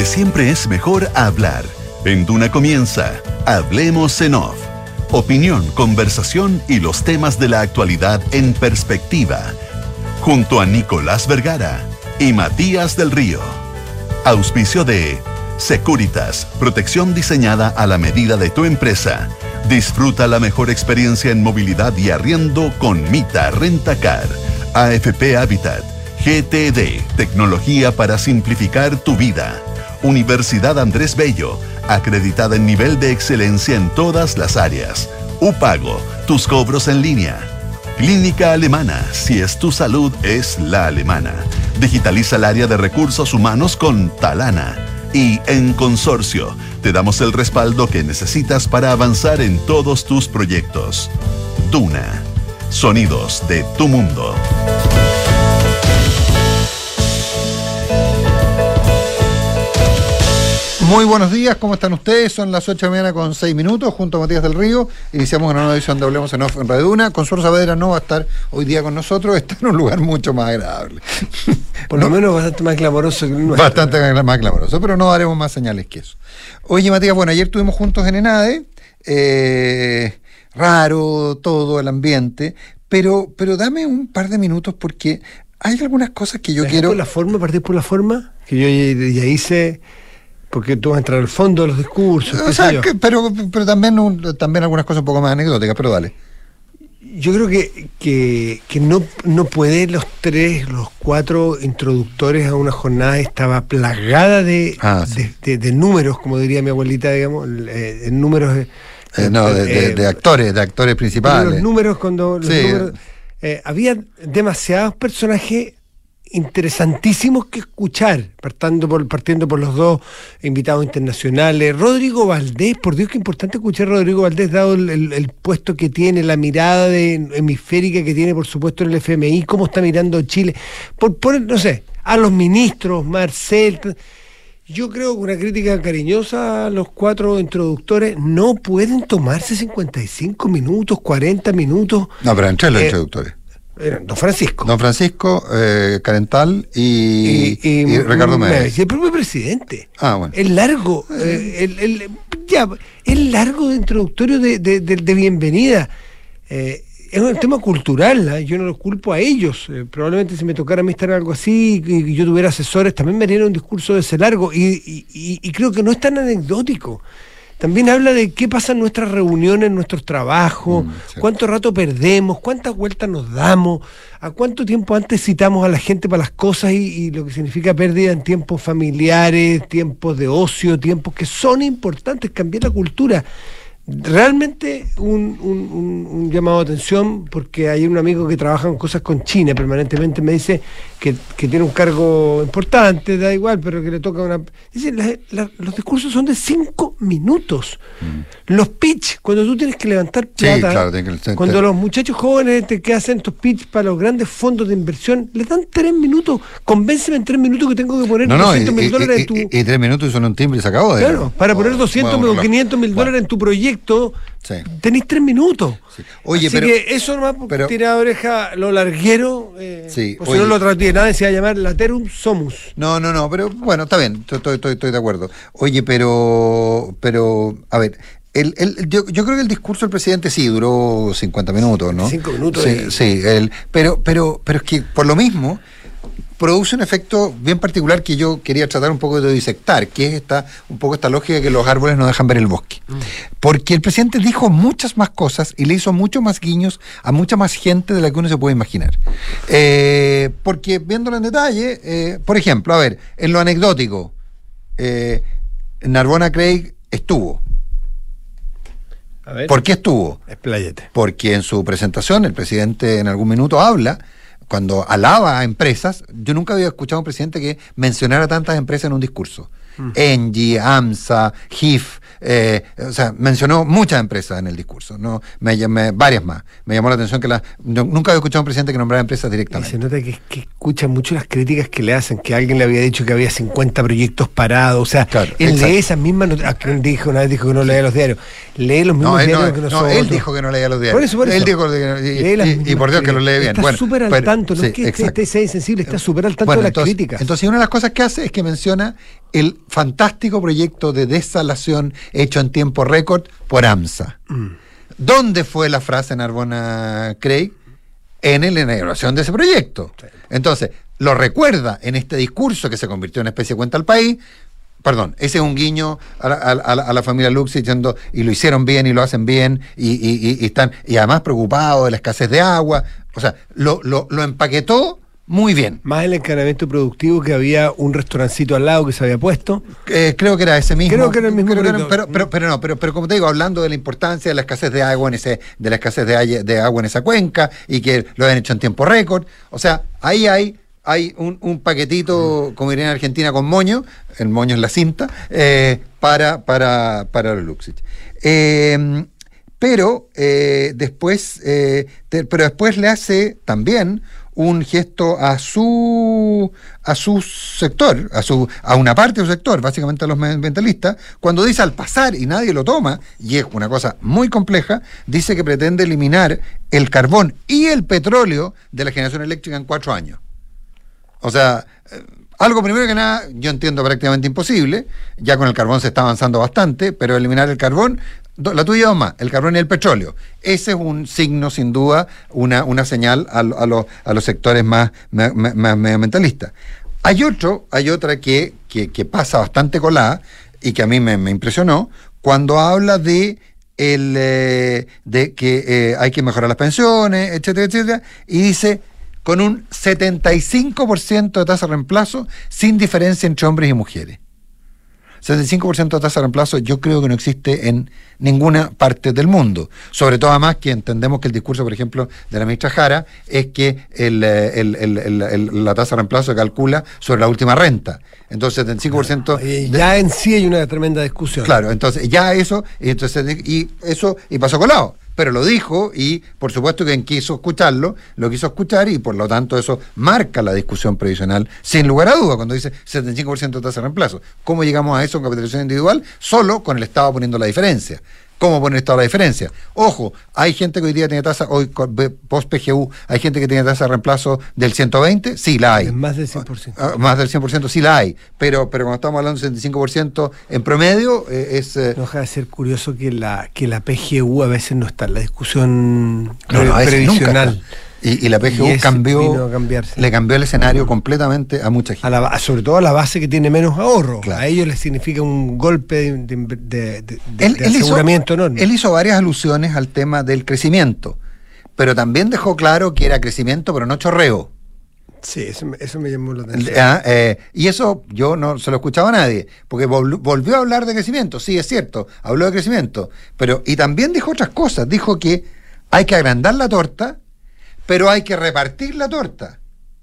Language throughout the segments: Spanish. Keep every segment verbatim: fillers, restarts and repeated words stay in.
siempre es mejor hablar. En Duna comienza Hablemos en Off. Opinión, conversación y los temas de la actualidad en perspectiva. Junto a Nicolás Vergara y Matías del Río. Auspicio de Securitas, protección diseñada a la medida de tu empresa. Disfruta la mejor experiencia en movilidad y arriendo con Mita Rentacar. A F P Habitat, G T D, tecnología para simplificar tu vida. Universidad Andrés Bello, acreditada en nivel de excelencia en todas las áreas. Upago, tus cobros en línea. Clínica Alemana, si es tu salud, es la alemana. Digitaliza el área de recursos humanos con Talana. Y en Consorcio, te damos el respaldo que necesitas para avanzar en todos tus proyectos. Duna, sonidos de tu mundo. Muy buenos días, ¿cómo están ustedes? Son las ocho de la mañana con seis minutos, junto a Matías del Río. Iniciamos una nueva edición de Hablemos en Off en Radio Duna. Consuelo Saavedra no va a estar hoy día con nosotros, está en un lugar mucho más agradable. Por lo menos bastante más clamoroso que el nuestro. Bastante más clamoroso, pero no daremos más señales que eso. Oye, Matías, bueno, ayer estuvimos juntos en ENADE, eh, raro todo el ambiente, pero, pero dame un par de minutos porque hay algunas cosas que yo quiero... por la forma, partir por la forma, que yo ya, ya hice... Porque tú vas a entrar al fondo de los discursos. O sea, que, pero, pero también, un, también algunas cosas un poco más anecdóticas, pero dale. Yo creo que, que, que no, no puede los tres, los cuatro introductores a una jornada estaba plagada de, ah, sí. de, de, de números, como diría mi abuelita, digamos, eh, en números... Eh, eh, no, de, de, eh, de actores, de actores principales. Los números, cuando... Los sí. números, eh, había demasiados personajes interesantísimos que escuchar, partiendo por, partiendo por los dos invitados internacionales. Rodrigo Valdés, por Dios, qué importante escuchar a Rodrigo Valdés, dado el, el, el puesto que tiene, la mirada de, hemisférica que tiene, por supuesto, en el F M I, cómo está mirando Chile, por, por no sé, a los ministros, Marcel. Yo creo que una crítica cariñosa a los cuatro introductores, no pueden tomarse cincuenta y cinco minutos, cuarenta minutos. No, pero entre los eh, introductores. Eran Don Francisco. Don Francisco, eh, Carental y, y, y, y Ricardo Méndez. Y el propio presidente. Ah, bueno. El largo, eh, el, el, ya, el largo de introductorio de, de, de, de bienvenida. Eh, es un tema cultural, ¿eh? Yo no lo culpo a ellos. Eh, probablemente si me tocara a mí estar en algo así y, y yo tuviera asesores, también me harían un discurso de ese largo. Y, y, y, y creo que no es tan anecdótico. También habla de qué pasa en nuestras reuniones, en nuestros trabajos, mm, sí. cuánto rato perdemos, cuántas vueltas nos damos, a cuánto tiempo antes citamos a la gente para las cosas y, y lo que significa pérdida en tiempos familiares, tiempos de ocio, tiempos que son importantes, cambiar la cultura. Realmente un, un, un, un llamado de atención, porque hay un amigo que trabaja en cosas con China permanentemente, me dice que, que tiene un cargo importante, da igual, pero que le toca una... Dice, la, la, los discursos son de cinco minutos. Mm. Los pitch, cuando tú tienes que levantar plata, sí, claro, que el... cuando los muchachos jóvenes te, que hacen estos pitch para los grandes fondos de inversión, les dan tres minutos, convénceme en tres minutos que tengo que poner no, doscientos mil no, dólares y, en tu... Y, y tres minutos y son un timbre y se acabó. De claro, para poner doscientos mil o quinientos mil bueno. dólares en tu proyecto, sí. tenéis tres minutos. Sí. Oye, así pero, que eso nomás porque pero, tira oreja lo larguero, eh, sí, o si no lo traté nada, se va a llamar Laterum Somus. No, no, no, pero bueno, está bien, estoy, estoy, estoy de acuerdo. Oye, pero, pero, a ver, el, el, yo, yo creo que el discurso del presidente sí duró cincuenta minutos, ¿no? cinco minutos. Sí, de... sí el, pero, pero, pero es que por lo mismo produce un efecto bien particular que yo quería tratar un poco de disectar, que es esta, un poco esta lógica que los árboles no dejan ver el bosque. Mm. Porque el presidente dijo muchas más cosas y le hizo muchos más guiños a mucha más gente de la que uno se puede imaginar. Eh, porque viéndolo en detalle, eh, por ejemplo, a ver, en lo anecdótico, eh, Narbona Craig estuvo. A ver, ¿Por qué estuvo? Expláyate. Porque en su presentación el presidente en algún minuto habla, cuando alaba a empresas, yo nunca había escuchado a un presidente que mencionara tantas empresas en un discurso. Mm. Engie, AMSA, G I F, eh, o sea, mencionó muchas empresas en el discurso, no, me, me, varias más. Me llamó la atención que la, no, nunca había escuchado a un presidente que nombrara empresas directamente. Y se nota que, que escucha mucho las críticas que le hacen, que alguien le había dicho que había cincuenta proyectos parados, o sea, claro, él exacto. lee esas mismas noticias, dijo, una vez dijo que no leía los diarios, lee los mismos no, él, diarios no, que no, nosotros. él dijo que no leía los diarios. Por eso, por eso. Él dijo que, y, y, y por Dios que lo lee bien. Está bueno, súper al pero, tanto, no sí, es que esté, esté insensible, está súper al tanto bueno, de las entonces, críticas. Entonces una de las cosas que hace es que menciona el fantástico proyecto de desalación hecho en tiempo récord por AMSA. Mm. ¿Dónde fue la frase Narbona Craig? En la inauguración de ese proyecto. Sí. Entonces, lo recuerda en este discurso que se convirtió en una especie de cuenta al país. Perdón, ese es un guiño a la, a la, a la familia Luxich diciendo, y lo hicieron bien y lo hacen bien, y, y, y, y están, y además preocupados de la escasez de agua. O sea, lo, lo, lo empaquetó muy bien. Más el encadenamiento productivo, que había un restaurancito al lado que se había puesto. Eh, creo que era ese mismo. Creo que era el mismo. Creo que era, pero, pero, pero no, pero, pero como te digo, hablando de la importancia de la escasez de agua en ese, de la escasez de, ay, de agua en esa cuenca, y que lo habían hecho en tiempo récord. O sea, ahí hay, hay un, un paquetito, como diría en Argentina, con moño, el moño es la cinta, eh, para, para, para los Luxich. Eh, pero eh, después, eh, te, pero después le hace también un gesto a su a su sector, a su a una parte de su sector, básicamente a los medioambientalistas, cuando dice al pasar, y nadie lo toma, y es una cosa muy compleja, dice que pretende eliminar el carbón y el petróleo de la generación eléctrica en cuatro años. O sea, eh, algo primero que nada, yo entiendo prácticamente imposible, ya con el carbón se está avanzando bastante, pero eliminar el carbón, la tuya dos más, el carbón y el petróleo. Ese es un signo, sin duda, una, una señal a, a, los, a los sectores más, más, más medioambientalistas. Hay otro, hay otra que, que, que pasa bastante colada y que a mí me, me impresionó, cuando habla de el eh, de que eh, hay que mejorar las pensiones, etcétera, etcétera, y dice con un setenta y cinco por ciento de tasa de reemplazo sin diferencia entre hombres y mujeres. setenta y cinco por ciento de tasa de reemplazo yo creo que no existe en ninguna parte del mundo. Sobre todo además que entendemos que el discurso, por ejemplo, de la ministra Jara es que el, el, el, el, el, la tasa de reemplazo se calcula sobre la última renta. Entonces setenta y cinco por ciento... De, ya en sí hay una tremenda discusión. Claro, entonces ya eso, y, entonces, y eso, y pasó colado. Pero lo dijo y por supuesto que quien quiso escucharlo, lo quiso escuchar y por lo tanto eso marca la discusión previsional sin lugar a duda cuando dice setenta y cinco por ciento de tasa de reemplazo. ¿Cómo llegamos a eso en capitalización individual? Solo con el Estado poniendo la diferencia. ¿Cómo pone el Estado la diferencia? Ojo, hay gente que hoy día tiene tasa, hoy post-P G U, hay gente que tiene tasa de reemplazo del ciento veinte, sí la hay. Es más del cien por ciento. Uh, más del cien por ciento sí la hay, pero, pero cuando estamos hablando del setenta y cinco por ciento en promedio eh, es... Eh, no deja de ser curioso que la, que la P G U a veces no está en la discusión no, no, previsional. Y, y la P G U cambió, le cambió el escenario completamente a mucha gente. A la, sobre todo a la base que tiene menos ahorro. Claro. A ellos les significa un golpe de, de, de, de, él, de él aseguramiento hizo, enorme. Él hizo varias alusiones al tema del crecimiento, pero también dejó claro que era crecimiento, pero no chorreo. Sí, eso, eso me llamó la atención. Ah, eh, y eso yo no se lo escuchaba a nadie, porque vol, volvió a hablar de crecimiento, sí, es cierto, habló de crecimiento, pero y también dijo otras cosas, dijo que hay que agrandar la torta, pero hay que repartir la torta.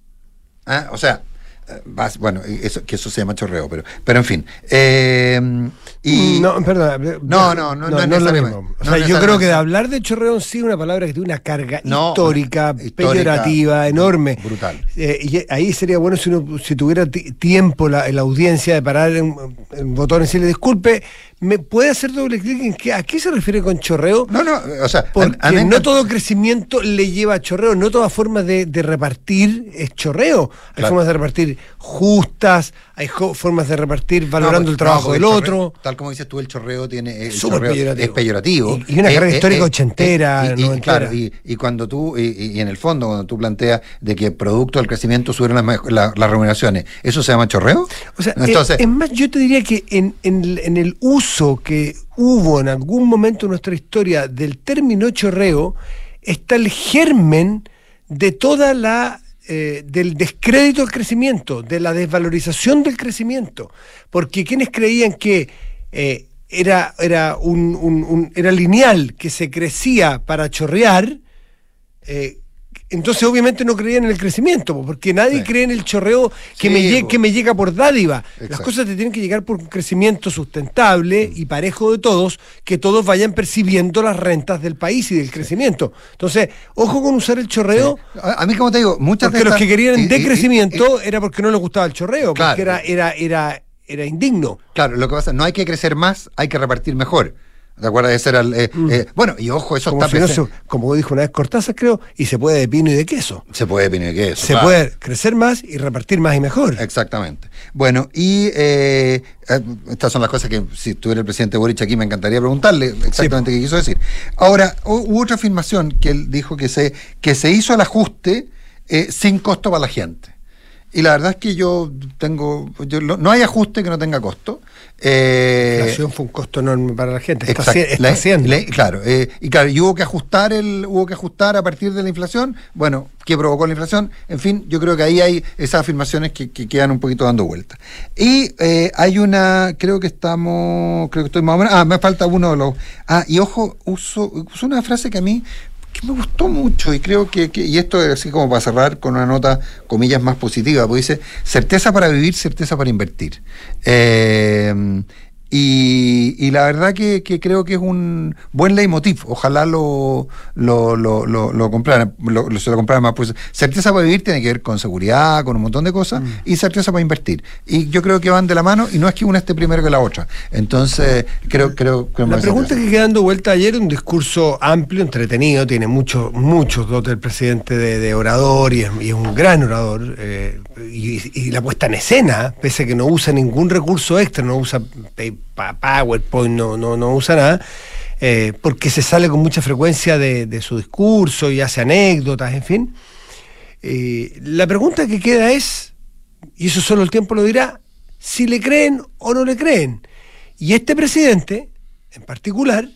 ¿Ah? O sea, vas, bueno, eso, que eso se llama chorreo, pero, pero en fin. Eh, y no, perdón. No, no, no, no, no, no es lo mismo. O sea, no yo creo que de hablar de chorreo en sí es una palabra que tiene una carga no, histórica, histórica, peyorativa, enorme. Brutal. Eh, y ahí sería bueno si uno si tuviera tiempo la, la audiencia de parar en un botón y decirle disculpe, ¿me puede hacer doble clic en qué, a qué se refiere con chorreo? No, no, o sea, porque a, a no todo crecimiento le lleva a chorreo, no toda forma de, de repartir es chorreo. Hay claro. formas de repartir justas, hay formas de repartir valorando no, el trabajo no, del chorreo, otro. Tal como dices tú, el chorreo tiene el Súper chorreo peyorativo. Es peyorativo. Y, y una carga eh, histórica eh, ochentera, eh, y, y, claro, y, y cuando tú, y, y en el fondo, cuando tú planteas de que producto del crecimiento subieron las, la, las remuneraciones, ¿eso se llama chorreo? O sea, Entonces, es, es más, yo te diría que en, en, en el uso que hubo en algún momento en nuestra historia del término chorreo, está el germen de toda la Eh, del descrédito del crecimiento, de la desvalorización del crecimiento, porque quienes creían que eh, era, era, un, un, un, era lineal, que se crecía para chorrear, eh, entonces obviamente no creían en el crecimiento, porque nadie sí. cree en el chorreo que, sí, me llega, que me llega por dádiva. Exacto. Las cosas te tienen que llegar por un crecimiento sustentable y parejo de todos, que todos vayan percibiendo las rentas del país y del crecimiento. Entonces, ojo con usar el chorreo. Sí. A, a mí, como te digo, muchas porque de estas, los que querían y, decrecimiento y, y, era porque no les gustaba el chorreo, claro, porque era, era, era, era indigno. Claro, lo que pasa, no hay que crecer más, hay que repartir mejor. ¿Te acuerdas? Ese era el, eh, mm. eh, bueno, y ojo, eso como está presente. Como dijo una vez Cortázar, creo, y se puede de pino y de queso. Se puede de pino y de queso. Se claro. puede crecer más y repartir más y mejor. Exactamente. Bueno, y eh, estas son las cosas que si estuviera el presidente Boric aquí me encantaría preguntarle exactamente sí. qué quiso decir. Ahora, hubo otra afirmación que él dijo que se, que se hizo el ajuste eh, sin costo para la gente. Y la verdad es que yo tengo, yo, no hay ajuste que no tenga costo. Eh, la inflación fue un costo enorme para la gente. Está, exacto, está la, haciendo. La, claro, eh, y claro, y hubo que ajustar el, hubo que ajustar a partir de la inflación. Bueno, ¿qué provocó la inflación? En fin, yo creo que ahí hay esas afirmaciones que, que quedan un poquito dando vueltas. Y eh, hay una, creo que estamos, creo que estoy más o menos. Ah, me falta uno de los. Ah, y ojo, uso, uso una frase que a mí que me gustó mucho y creo que, que, y esto es así como para cerrar con una nota, comillas, más positiva, pues dice, certeza para vivir, certeza para invertir. Eh, y, y la verdad que, que creo que es un buen leitmotiv, ojalá lo lo, lo, lo, lo compraran, lo, lo, se lo compraran más, pues certeza para vivir tiene que ver con seguridad, con un montón de cosas, mm. y certeza para invertir. Y yo creo que van de la mano, y no es que una esté primero que la otra. Entonces, creo, creo, creo la pregunta que queda dando vuelta ayer, un discurso amplio, entretenido, tiene muchos, muchos dotes el presidente de, de orador, y es, y es un gran orador, eh, y, y la puesta en escena, pese a que no usa ningún recurso extra, no usa PowerPoint, no, no, no usa nada, eh, porque se sale con mucha frecuencia de, de su discurso y hace anécdotas, en fin. Eh, la pregunta que queda es, y eso solo el tiempo lo dirá, si le creen o no le creen. Y este presidente, en particular,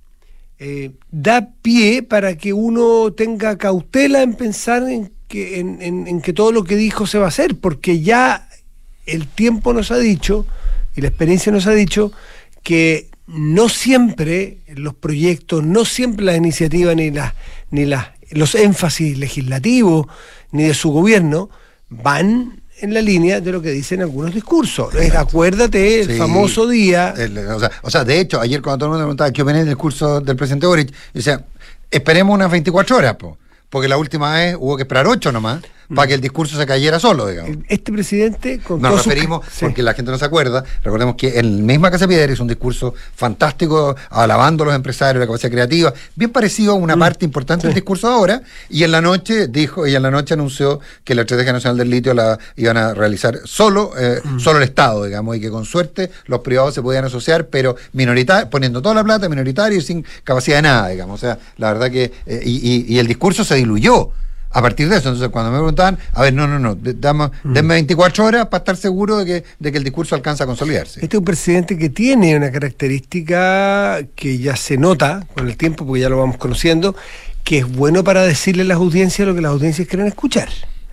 eh, da pie para que uno tenga cautela en pensar en que, en, en, en que todo lo que dijo se va a hacer, porque ya el tiempo nos ha dicho, y la experiencia nos ha dicho, que no siempre los proyectos, no siempre las iniciativas, ni las, ni las, los énfasis legislativos, ni de su gobierno, van en la línea de lo que dicen algunos discursos. Es, acuérdate, el sí, famoso día... El, o, sea, o sea, de hecho, ayer cuando todo el mundo me preguntaba qué opiné del discurso del presidente Boric, o sea, esperemos unas veinticuatro horas, po, porque la última vez hubo que esperar ocho nomás, para que el discurso se cayera solo, digamos. Este presidente... Con Nos referimos, su... porque sí. la gente no se acuerda, recordemos que en la misma Casa Piedra hizo un discurso fantástico, alabando a los empresarios, la capacidad creativa, bien parecido a una mm. parte importante sí. del discurso ahora, y en la noche dijo, y en la noche anunció que la Estrategia Nacional del Litio la iban a realizar solo, eh, mm. solo el Estado, digamos, y que con suerte los privados se podían asociar, pero minoritario, poniendo toda la plata minoritario y sin capacidad de nada, digamos. O sea, la verdad que... Eh, y, y, y el discurso se diluyó a partir de eso. Entonces, cuando me preguntaban, a ver, no, no, no, dame, mm. denme veinticuatro horas para estar seguro de que, de que el discurso alcanza a consolidarse. Este es un presidente que tiene una característica que ya se nota con el tiempo, porque ya lo vamos conociendo, que es bueno para decirle a las audiencias lo que las audiencias quieren escuchar.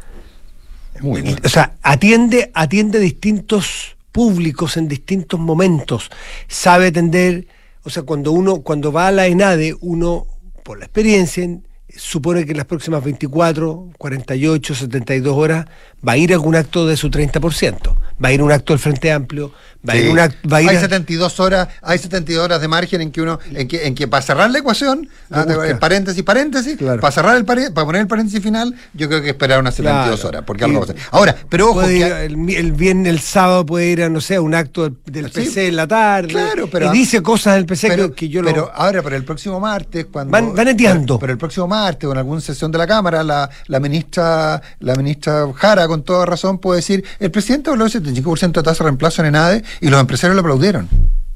Es muy bueno. O sea, atiende, atiende distintos públicos en distintos momentos, sabe atender, o sea, cuando uno, cuando va a la ENADE, uno, por la experiencia, supone que en las próximas veinticuatro, cuarenta y ocho, setenta y dos horas va a ir a algún acto de su treinta por ciento. Va a ir a un acto del Frente Amplio, va sí. a ir un acto, va a ir hay a... setenta y dos horas, hay setenta y dos horas de margen en que uno, en que, en que para cerrar la ecuación, el paréntesis, paréntesis, claro. para cerrar el paréntesis, para poner el paréntesis final, yo creo que esperar unas setenta y dos claro. horas, porque algo va a pasar. Ahora, pero ojo que... ir, el, el viernes, el sábado puede ir a, no sé, a un acto del, del sí, P C en la tarde, claro, pero, y dice cosas del P C pero, que, que yo pero lo... ahora, pero el próximo martes, cuando... Van, van etiando. Pero, pero el próximo martes, o en alguna sesión de la Cámara, la, la ministra la ministra Jara, con toda razón, puede decir, el presidente habló del setenta y cinco por ciento de tasa de reemplazo en ENADE y los empresarios lo aplaudieron.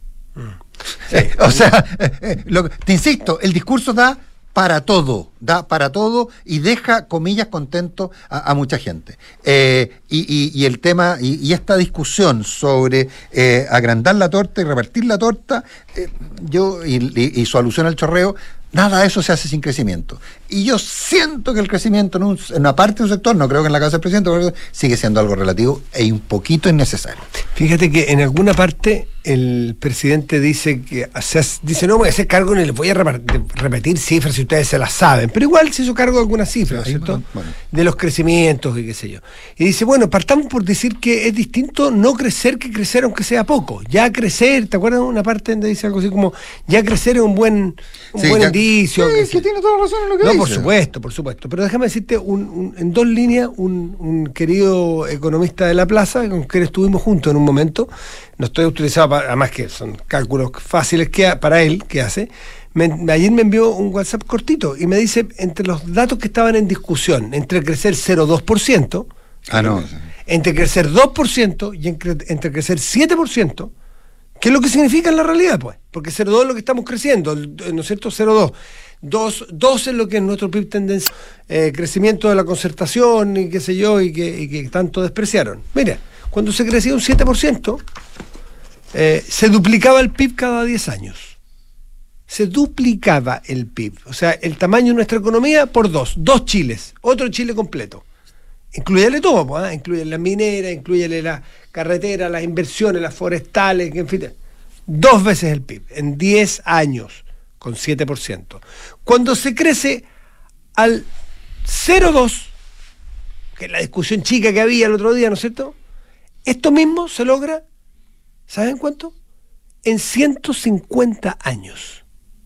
Sí. Eh, o sea, eh, eh, lo, te insisto, el discurso da para todo, da para todo y deja, comillas, contento a, a mucha gente. Eh, y, y, y el tema, y, y esta discusión sobre eh, agrandar la torta y repartir la torta, eh, yo, y, y, y su alusión al chorreo, nada de eso se hace sin crecimiento. Y yo siento que el crecimiento en, un, en una parte de un sector, no creo que en la casa del presidente, sigue siendo algo relativo e un poquito innecesario. Fíjate que en alguna parte el presidente dice que o sea, dice, no voy a hacer cargo ni les voy a repetir cifras si ustedes se las saben, pero igual se hizo cargo de algunas cifras, sí, ¿cierto? Bueno. De los crecimientos y qué sé yo. Y dice, bueno, partamos por decir que es distinto no crecer que crecer aunque sea poco. Ya crecer, ¿te acuerdas de una parte donde dice algo así como, ya crecer es un buen, un sí, buen ya, indicio? Sí, que, que tiene toda la razón en lo que no, dice. Por supuesto, por supuesto. Pero déjame decirte, un, un, en dos líneas, un, un querido economista de la plaza, con quien estuvimos juntos en un momento, no estoy autorizado además que son cálculos fáciles que para él, que hace, me, ayer me envió un WhatsApp cortito y me dice, entre los datos que estaban en discusión, entre crecer cero coma dos por ciento, ah, no. entre crecer dos por ciento y entre, entre crecer siete por ciento, ¿qué es lo que significa en la realidad? Pues, porque cero coma dos es lo que estamos creciendo, ¿no es cierto? cero coma dos. dos es lo que es nuestro P I B tendencia, eh, crecimiento de la concertación y qué sé yo, y que, y que tanto despreciaron. Mira, cuando se crecía un siete por ciento, eh, se duplicaba el P I B cada diez años. Se duplicaba el P I B. O sea, el tamaño de nuestra economía por dos. Dos Chiles. Otro Chile completo. Incluyele todo, pues, ¿eh? Incluyele la minera, incluyele la carretera, las inversiones, las forestales, en fin. Dos veces el P I B en diez años, con siete por ciento. Cuando se crece al cero coma dos, que es la discusión chica que había el otro día, ¿no es cierto? Esto mismo se logra, ¿saben cuánto? En ciento cincuenta años.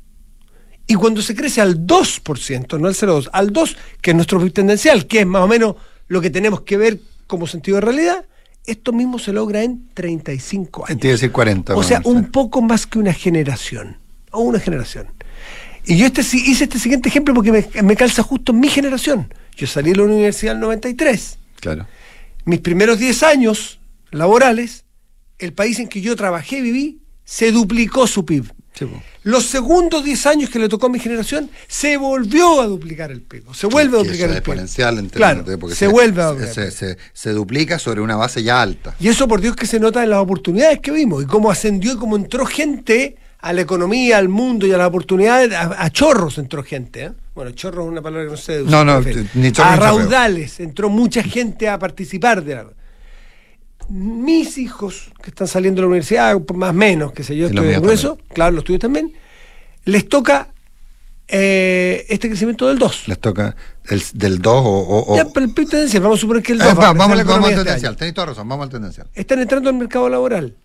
Y cuando se crece al dos por ciento, no al cero coma dos, al dos, que es nuestro P I B tendencial, que es más o menos lo que tenemos que ver como sentido de realidad, esto mismo se logra en treinta y cinco años. Te iba a decir cuarenta. O sea, vamos, un poco más que una generación. O una generación. Y yo este, hice este siguiente ejemplo porque me, me calza justo en mi generación. Yo salí de la universidad en el noventa y tres. Claro. Mis primeros diez años laborales, el país en que yo trabajé y viví, se duplicó su P I B. Sí, pues. Los segundos diez años que le tocó a mi generación, se volvió a duplicar el P I B. Se vuelve a duplicar el P I B. Exponencial en claro, de, porque se, se vuelve a duplicar. Se, se, se duplica sobre una base ya alta. Y eso, por Dios, que se nota en las oportunidades que vimos y cómo ascendió y cómo entró gente a la economía, al mundo y a las oportunidades. A, a chorros entró gente, ¿eh? Bueno, chorros es una palabra que no sé. No, no, ni chorro, a ni raudales, entró mucha gente a participar de la... Mis hijos, que están saliendo de la universidad, más o menos, que sé yo, estoy en grueso, claro, los tuyos también, les toca eh, este crecimiento del dos. Les toca el, del dos o... o ya, pero el P I B tendencial, vamos a suponer que el dos. Eh, va, vamos, al, vamos al este tendencial, tenés toda razón, vamos al tendencial. Están entrando al mercado laboral.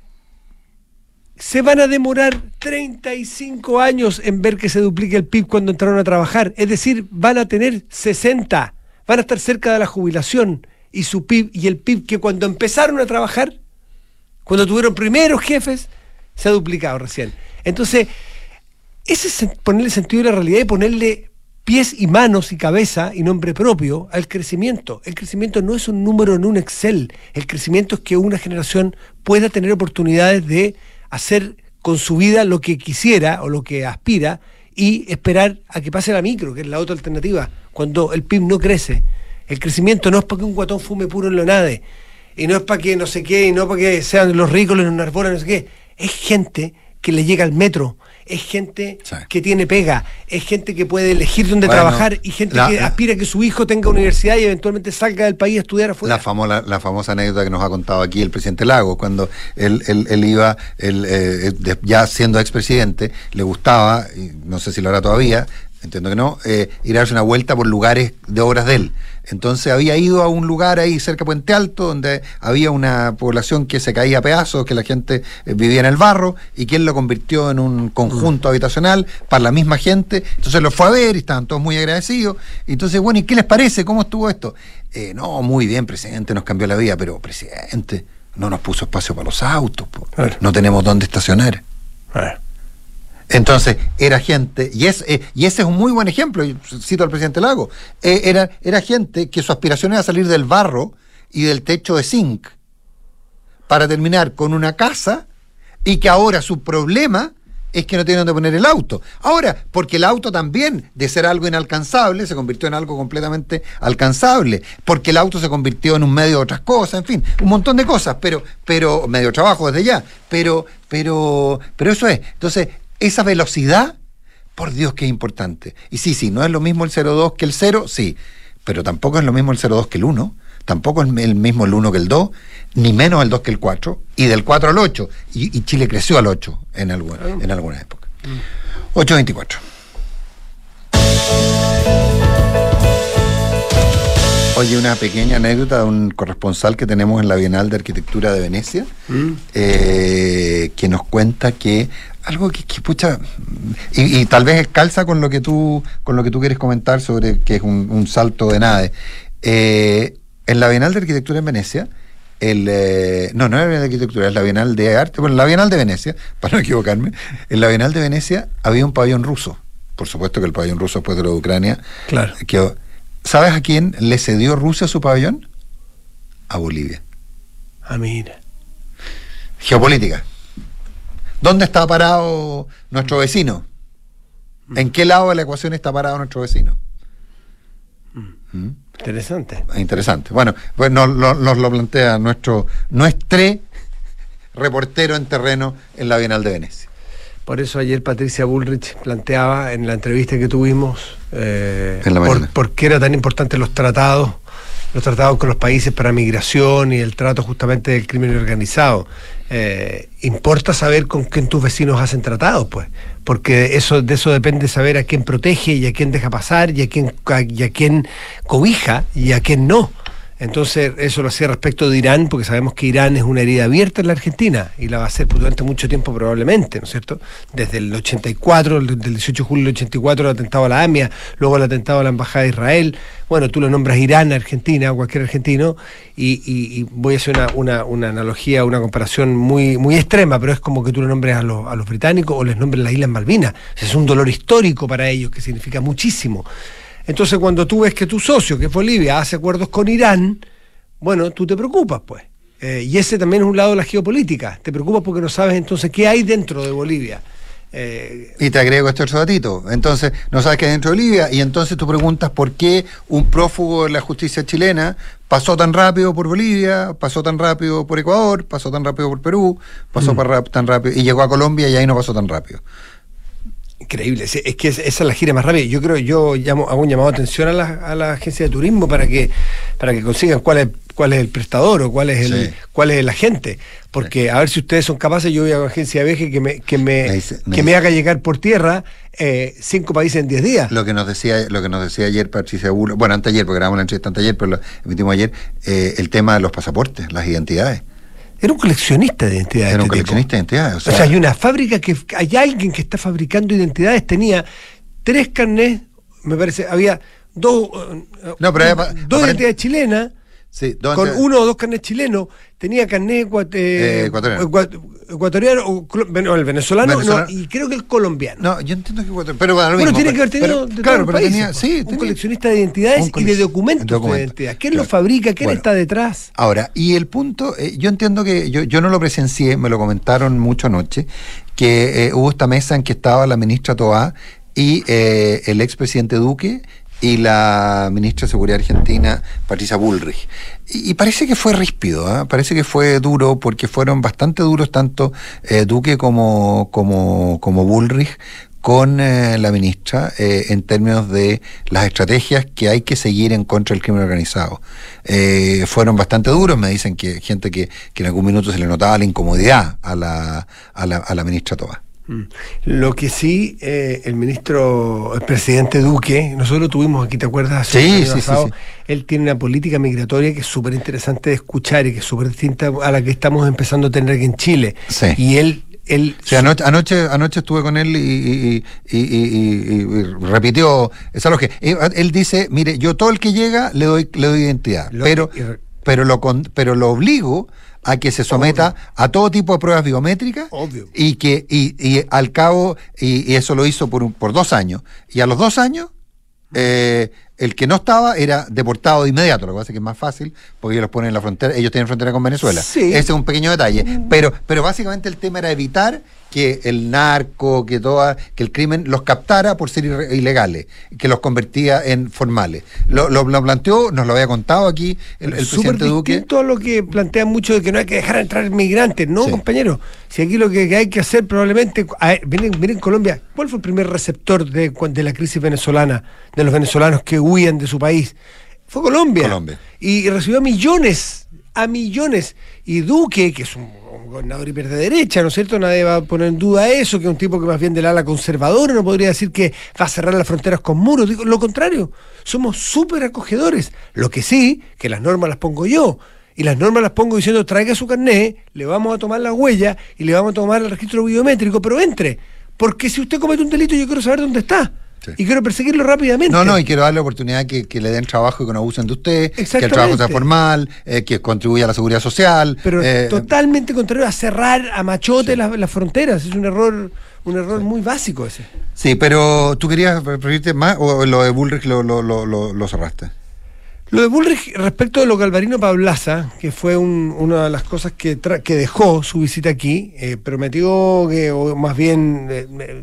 Se van a demorar treinta y cinco años en ver que se duplique el P I B cuando entraron a trabajar. Es decir, van a tener sesenta, van a estar cerca de la jubilación, y su P I B y el P I B que cuando empezaron a trabajar, cuando tuvieron primeros jefes, se ha duplicado recién. Entonces, ese es ponerle sentido a la realidad y ponerle pies y manos y cabeza y nombre propio al crecimiento. El crecimiento no es un número en un Excel. El crecimiento es que una generación pueda tener oportunidades de hacer con su vida lo que quisiera o lo que aspira y esperar a que pase la micro, que es la otra alternativa, cuando el P I B no crece. El crecimiento no es para que un guatón fume puro en lo nade, y no es para que no sé qué, y no para que sean los ricos los narbones, no sé qué. Es gente que le llega al metro, es gente sí. que tiene pega, es gente que puede elegir dónde bueno, trabajar, y gente la, que aspira a que su hijo tenga universidad y eventualmente salga del país a estudiar afuera. La famosa, la famosa anécdota que nos ha contado aquí el presidente Lagos, cuando él, él, él iba, él, eh, ya siendo expresidente, le gustaba, y no sé si lo hará todavía, entiendo que no, eh, ir a darse una vuelta por lugares de obras de él. Entonces había ido a un lugar ahí cerca de Puente Alto, donde había una población que se caía a pedazos, que la gente eh, vivía en el barro, y que él lo convirtió en un conjunto mm. habitacional para la misma gente. Entonces lo fue a ver y estaban todos muy agradecidos. Entonces, bueno, ¿y qué les parece? ¿Cómo estuvo esto? Eh, no, muy bien, presidente, nos cambió la vida, pero presidente, no nos puso espacio para los autos, po. No tenemos dónde estacionar. Entonces, era gente, y, es, eh, y ese es un muy buen ejemplo, cito al presidente Lago, eh, era, era gente que su aspiración era salir del barro y del techo de zinc para terminar con una casa, y que ahora su problema es que no tienen dónde poner el auto. Ahora, porque el auto también, de ser algo inalcanzable, se convirtió en algo completamente alcanzable, porque el auto se convirtió en un medio de otras cosas, en fin, un montón de cosas, pero, pero medio de trabajo desde ya, pero, pero, pero eso es. Entonces, esa velocidad, por Dios que es importante. Y sí, sí, no es lo mismo el cero coma dos que el cero, sí, pero tampoco es lo mismo el cero coma dos que el uno, tampoco es el mismo el uno que el dos, ni menos el dos que el cuatro, y del cuatro al ocho, y, y Chile creció al ocho en, algún, en alguna época. ocho veinticuatro. Oye, una pequeña anécdota de un corresponsal que tenemos en la Bienal de Arquitectura de Venecia, mm. eh, que nos cuenta que algo que, que pucha, y, y tal vez calza con lo que tú con lo que tú quieres comentar sobre que es un, un salto de nada. Eh, en la Bienal de Arquitectura en Venecia, el eh, no, no era la Bienal de Arquitectura, es la Bienal de Arte, bueno, la Bienal de Venecia, para no equivocarme, en la Bienal de Venecia había un pabellón ruso, por supuesto que el pabellón ruso después de lo de Ucrania, claro. quedó. ¿Sabes a quién le cedió Rusia su pabellón? A Bolivia. Ah, mira. Geopolítica. ¿Dónde está parado nuestro vecino? ¿En qué lado de la ecuación está parado nuestro vecino? ¿Mm? Interesante. Interesante. Bueno, pues nos, nos, nos lo plantea nuestro nuestro reportero en terreno en la Bienal de Venecia. Por eso ayer Patricia Bullrich planteaba en la entrevista que tuvimos eh, en la por, por qué era tan importante los tratados, los tratados con los países para migración y el trato justamente del crimen organizado. Eh, importa saber con quién tus vecinos hacen tratados, pues, porque eso de eso depende saber a quién protege y a quién deja pasar y a quién, a, y a quién cobija y a quién no. Entonces, eso lo hacía respecto de Irán, porque sabemos que Irán es una herida abierta en la Argentina y la va a ser durante mucho tiempo probablemente, ¿no es cierto? Desde el ochenta y cuatro, del dieciocho de julio del ochenta y cuatro, el atentado a la AMIA, luego el atentado a la Embajada de Israel. Bueno, tú lo nombras Irán, Argentina, cualquier argentino, y, y, y voy a hacer una, una, una analogía, una comparación muy, muy extrema, pero es como que tú le nombres a los, a los británicos o les nombres las Islas Malvinas. Es un dolor histórico para ellos que significa muchísimo. Entonces, cuando tú ves que tu socio, que es Bolivia, hace acuerdos con Irán, bueno, tú te preocupas, pues. Eh, y ese también es un lado de la geopolítica. Te preocupas porque no sabes entonces qué hay dentro de Bolivia. Eh, y te agrego este otro datito. Entonces, no sabes qué hay dentro de Bolivia, y entonces tú preguntas por qué un prófugo de la justicia chilena pasó tan rápido por Bolivia, pasó tan rápido por Ecuador, pasó tan rápido por Perú, pasó mm. para, tan rápido, y llegó a Colombia y ahí no pasó tan rápido. Increíble, es que esa es la gira más rápida. Yo creo, yo llamo, hago un llamado de atención a la, a la agencia de turismo para que para que consigan cuál es cuál es el prestador o cuál es el sí. cuál es el agente, porque sí. a ver si ustedes son capaces. Yo voy a una agencia de viaje que me que me, me, dice, me, que me haga llegar por tierra eh, cinco países en diez días. Lo que nos decía lo que nos decía ayer Patricia Bullrich, bueno, antes ayer, porque grabamos la entrevista antes ayer, pero lo emitimos ayer, eh, el tema de los pasaportes, las identidades. Era un coleccionista de identidades. Era un este coleccionista tipo. de identidades. O sea, o sea, hay una fábrica que hay alguien que está fabricando identidades. Tenía tres carnets, me parece, había dos, no, pero había, dos aparent... identidades chilenas. Sí, con te... uno o dos carnets chilenos, tenía carnet ecuat eh, ecuatoriano, ecuatoriano o, bueno, el venezolano, venezolano. No, y creo que el colombiano. No, yo entiendo que ecuatoriano, pero bueno, lo bueno mismo, tiene pero, que haber tenido pero, de claro, pero países, tenía, pues, sí, un tenía, coleccionista de identidades y de documentos documento. de identidad. ¿Quién claro. lo fabrica? ¿Quién bueno, está detrás? Ahora, y el punto, eh, yo entiendo que yo, yo no lo presencié, me lo comentaron mucho anoche, que eh, hubo esta mesa en que estaba la ministra Toá y eh, el expresidente Duque y la ministra de Seguridad Argentina, Patricia Bullrich. Y, y parece que fue ríspido, ¿eh? Parece que fue duro, porque fueron bastante duros tanto eh, Duque como, como, como Bullrich con eh, la ministra eh, en términos de las estrategias que hay que seguir en contra del crimen organizado. Eh, fueron bastante duros, me dicen que gente que, que en algún minuto se le notaba la incomodidad a la, a la, a la ministra Toá. Lo que sí, eh, el ministro, el presidente Duque, nosotros tuvimos aquí, ¿te acuerdas? Sí, sí, pasado, sí, sí. Él tiene una política migratoria que es súper interesante de escuchar y que es súper distinta a la que estamos empezando a tener aquí en Chile. Sí. Y él... él sí, anoche, anoche, anoche estuve con él y, y, y, y, y, y repitió esa lógica. Él dice, mire, yo todo el que llega le doy, le doy identidad, lo, pero, y, pero, lo, pero lo obligo a que se someta obvio. a todo tipo de pruebas biométricas obvio. y que y, y al cabo y, y eso lo hizo por un, por dos años y a los dos años eh, el que no estaba era deportado de inmediato. Lo que pasa es que es más fácil porque ellos los ponen en la frontera, ellos tienen frontera con Venezuela. Sí. Ese es un pequeño detalle, mm. pero pero básicamente el tema era evitar que el narco, que toda, que el crimen los captara por ser ilegales, que los convertía en formales. Lo, lo, lo planteó, nos lo había contado aquí el, el presidente Duque. Es distinto a lo que plantean mucho de que no hay que dejar entrar migrantes, no, sí. compañeros. Si aquí lo que hay que hacer probablemente, ver, miren, miren Colombia, ¿cuál fue el primer receptor de, de la crisis venezolana, de los venezolanos que huían de su país? Fue Colombia. Colombia. Y recibió a millones, a millones. Y Duque, que es un gobernador hiperderecha, ¿no es cierto? Nadie va a poner en duda eso, que es un tipo que más bien del ala conservadora, no podría decir que va a cerrar las fronteras con muros. Digo, lo contrario, somos súper acogedores. Lo que sí, que las normas las pongo yo. Y las normas las pongo diciendo, traiga su carnet, le vamos a tomar la huella y le vamos a tomar el registro biométrico, pero entre. Porque si usted comete un delito, yo quiero saber dónde está. Sí. Y quiero perseguirlo rápidamente. No, no, y quiero darle la oportunidad que, que le den trabajo y que no abusen de usted, que el trabajo sea formal, eh, que contribuya a la seguridad social. Pero eh, totalmente contrario a cerrar a machote sí. las, las fronteras. Es un error un error sí. muy básico ese. Sí, pero ¿tú querías referirte más o lo de Bullrich lo, lo, lo, lo, lo cerraste? Lo de Bullrich respecto de lo que Alvarino Pablaza, que fue un, una de las cosas que, tra que dejó su visita aquí, eh, prometió que, o más bien eh,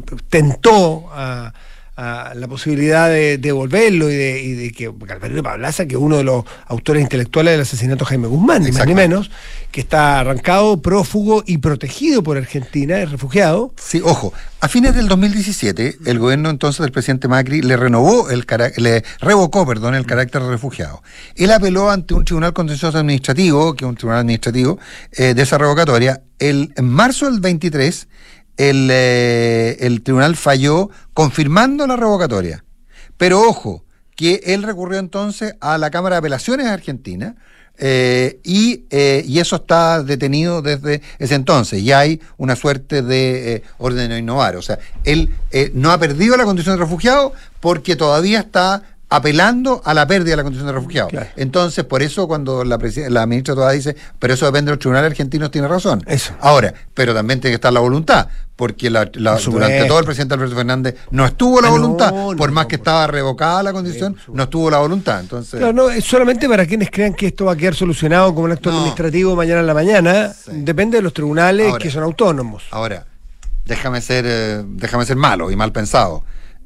tentó a... a la posibilidad de devolverlo y de, y de que Alvarino Pablaza, que es uno de los autores intelectuales del asesinato de Jaime Guzmán, ni más ni menos, que está arrancado, prófugo y protegido por Argentina, es refugiado. Sí, ojo, a fines del dos mil diecisiete, el gobierno entonces del presidente Macri le renovó, el le revocó, perdón, el carácter de refugiado. Él apeló ante un tribunal contencioso administrativo, que es un tribunal administrativo, eh, de esa revocatoria. El, en marzo del veintitrés, El, eh, el tribunal falló confirmando la revocatoria. Pero ojo, que él recurrió entonces a la Cámara de Apelaciones Argentina eh, y, eh, y eso está detenido desde ese entonces. Y hay una suerte de eh, orden a innovar. O sea, él eh, no ha perdido la condición de refugiado porque todavía está apelando a la pérdida de la condición de refugiado. Claro. Entonces, por eso cuando la, la ministra todavía dice, pero eso depende de los tribunales argentinos, tiene razón. Eso. Ahora, pero también tiene que estar la voluntad, porque la, la, durante todo el presidente Alberto Fernández no estuvo la ah, voluntad, no, no, por más no, que estaba revocada la condición, sí, no estuvo la voluntad. Entonces, claro, no, es solamente para quienes crean que esto va a quedar solucionado como un acto no. administrativo mañana en la mañana, sí. depende de los tribunales ahora, que son autónomos. Ahora, déjame ser, eh, déjame ser malo y mal pensado.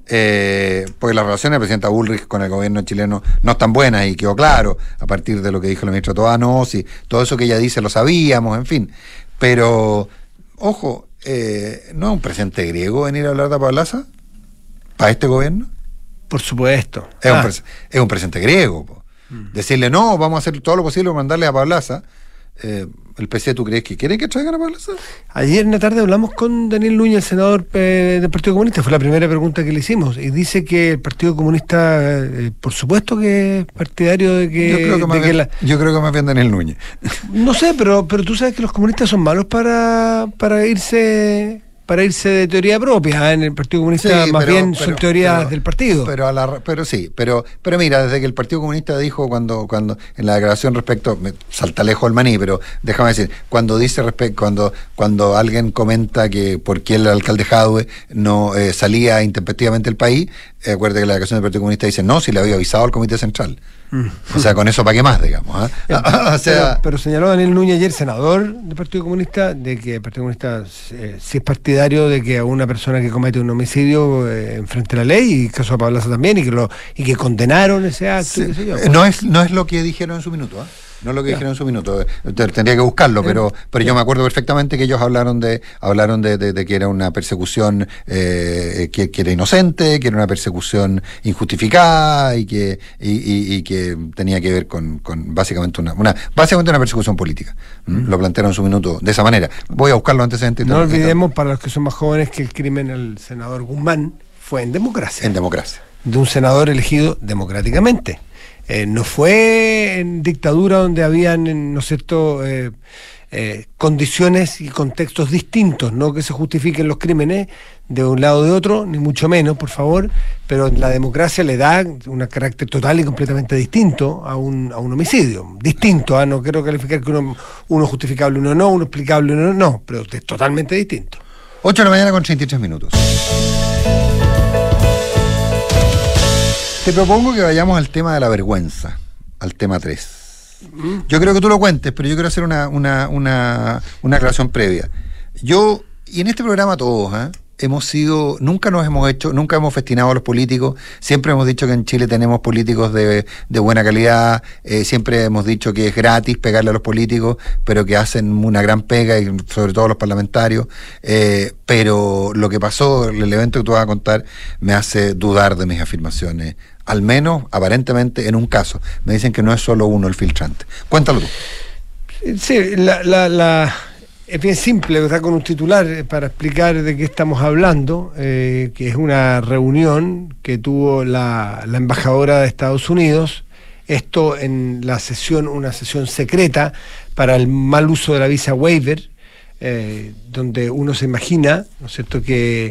Eh, porque las relaciones del presidente Bullrich con el gobierno chileno no están buenas y quedó claro a partir de lo que dijo la ministra Toano, si todo eso que ella dice lo sabíamos, en fin. Pero, ojo, eh, ¿no es un presente griego venir a hablar de Pablaza para este gobierno? Por supuesto. Es, ah. un, es un presente griego. Po. Mm. Decirle, no, vamos a hacer todo lo posible para mandarle a Pablaza. Eh, ¿El P C tú crees que quiere que traigan a Pablaza? Ayer en la tarde hablamos con Daniel Núñez, el senador eh, del Partido Comunista, fue la primera pregunta que le hicimos, y dice que el Partido Comunista, eh, por supuesto que es partidario de que... Yo creo que, más, de bien, que la... yo creo que más bien Daniel Núñez. No sé, pero, pero tú sabes que los comunistas son malos para, para irse... para irse de teoría propia, ¿eh? En el Partido Comunista sí, más pero, bien pero, son teorías pero, del partido. Pero a la, pero sí, pero pero mira, desde que el Partido Comunista dijo cuando cuando en la declaración respecto, me salta lejos el maní, pero déjame decir, cuando dice respecto cuando cuando alguien comenta que por qué el alcalde Jadwe no eh, salía intempestivamente del país, eh, acuérdate que la declaración del Partido Comunista dice no, si le había avisado al Comité Central. O sea, con eso para qué más, digamos. ¿eh? o sea, pero, pero señaló Daniel Núñez ayer, senador del Partido Comunista, de que el Partido Comunista eh, sí es partidario de que a una persona que comete un homicidio eh, enfrente a la ley, y el caso de Pablaza también, y que lo y que condenaron ese acto. Sí, qué sé yo. No es no es lo que dijeron en su minuto, ¿eh? No es lo que ya. dijeron en su minuto, tendría que buscarlo, pero pero yo me acuerdo perfectamente que ellos hablaron de hablaron de, de, de que era una persecución eh, que, que era inocente, que era una persecución injustificada y que y, y, y que tenía que ver con, con básicamente una, una básicamente una persecución política. ¿Mm? Lo plantearon en su minuto de esa manera. Voy a buscarlo antecedentes. No olvidemos, para los que son más jóvenes, que el crimen al senador Guzmán fue en democracia. En democracia. De un senador elegido democráticamente. Eh, no fue en dictadura donde habían, ¿no es cierto?, eh, eh, condiciones y contextos distintos, no que se justifiquen los crímenes de un lado o de otro, ni mucho menos, por favor, pero la democracia le da un carácter total y completamente distinto a un, a un homicidio. Distinto, ¿eh? No quiero calificar que uno, uno justificable, uno no, uno explicable, uno no, pero es totalmente distinto. ocho de la mañana con treinta y tres minutos. Te propongo que vayamos al tema de la vergüenza, al tema tres. Yo creo que tú lo cuentes, pero yo quiero hacer una, una, una, una aclaración previa. Yo, y en este programa todos, ¿eh? hemos sido, nunca nos hemos hecho, nunca hemos festinado a los políticos, siempre hemos dicho que en Chile tenemos políticos de, de buena calidad, eh, siempre hemos dicho que es gratis pegarle a los políticos, pero que hacen una gran pega, y sobre todo los parlamentarios, eh, pero lo que pasó, el evento que tú vas a contar, me hace dudar de mis afirmaciones, al menos aparentemente en un caso. Me dicen que no es solo uno el filtrante. Cuéntalo tú. Sí, la... la, la... Es bien simple, está con un titular para explicar de qué estamos hablando, eh, que es una reunión que tuvo la, la embajadora de Estados Unidos, esto en la sesión, una sesión secreta para el mal uso de la visa waiver, eh, donde uno se imagina, ¿no es cierto?, que,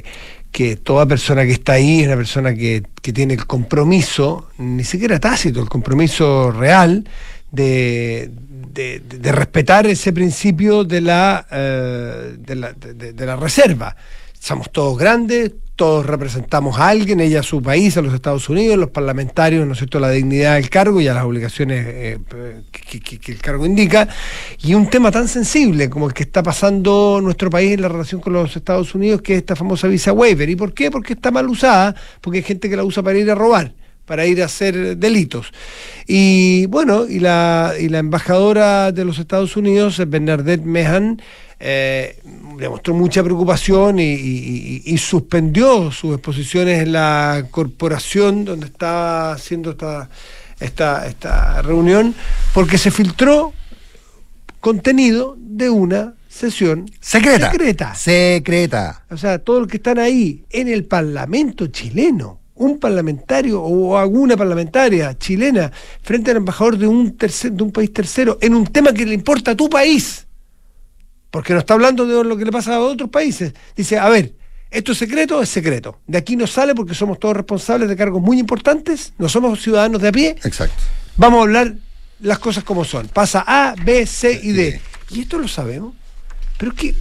que toda persona que está ahí es una persona que, que tiene el compromiso, ni siquiera tácito, el compromiso real de, de, de, de respetar ese principio de la, eh, de, la de, de la reserva. Somos todos grandes, todos representamos a alguien, ella a su país, a los Estados Unidos, los parlamentarios, ¿no es cierto?, la dignidad del cargo y a las obligaciones eh, que, que, que el cargo indica, y un tema tan sensible como el que está pasando nuestro país en la relación con los Estados Unidos, que es esta famosa visa waiver. ¿Y por qué? Porque está mal usada, porque hay gente que la usa para ir a robar, para ir a hacer delitos. Y bueno, y la, y la embajadora de los Estados Unidos, Bernadette Meehan, Eh, demostró mucha preocupación y, y, y suspendió sus exposiciones en la corporación donde estaba haciendo esta, esta, esta reunión, porque se filtró contenido de una sesión secreta. secreta. Secreta. O sea, todos los que están ahí en el Parlamento chileno, un parlamentario o alguna parlamentaria chilena frente al embajador de un, tercer, de un país tercero en un tema que le importa a tu país, porque no está hablando de lo que le pasa a otros países. Dice, a ver, esto es secreto, es secreto. De aquí no sale porque somos todos responsables de cargos muy importantes, no somos ciudadanos de a pie. Exacto. Vamos a hablar las cosas como son. Pasa A, B, C y D. Y esto lo sabemos. Pero es que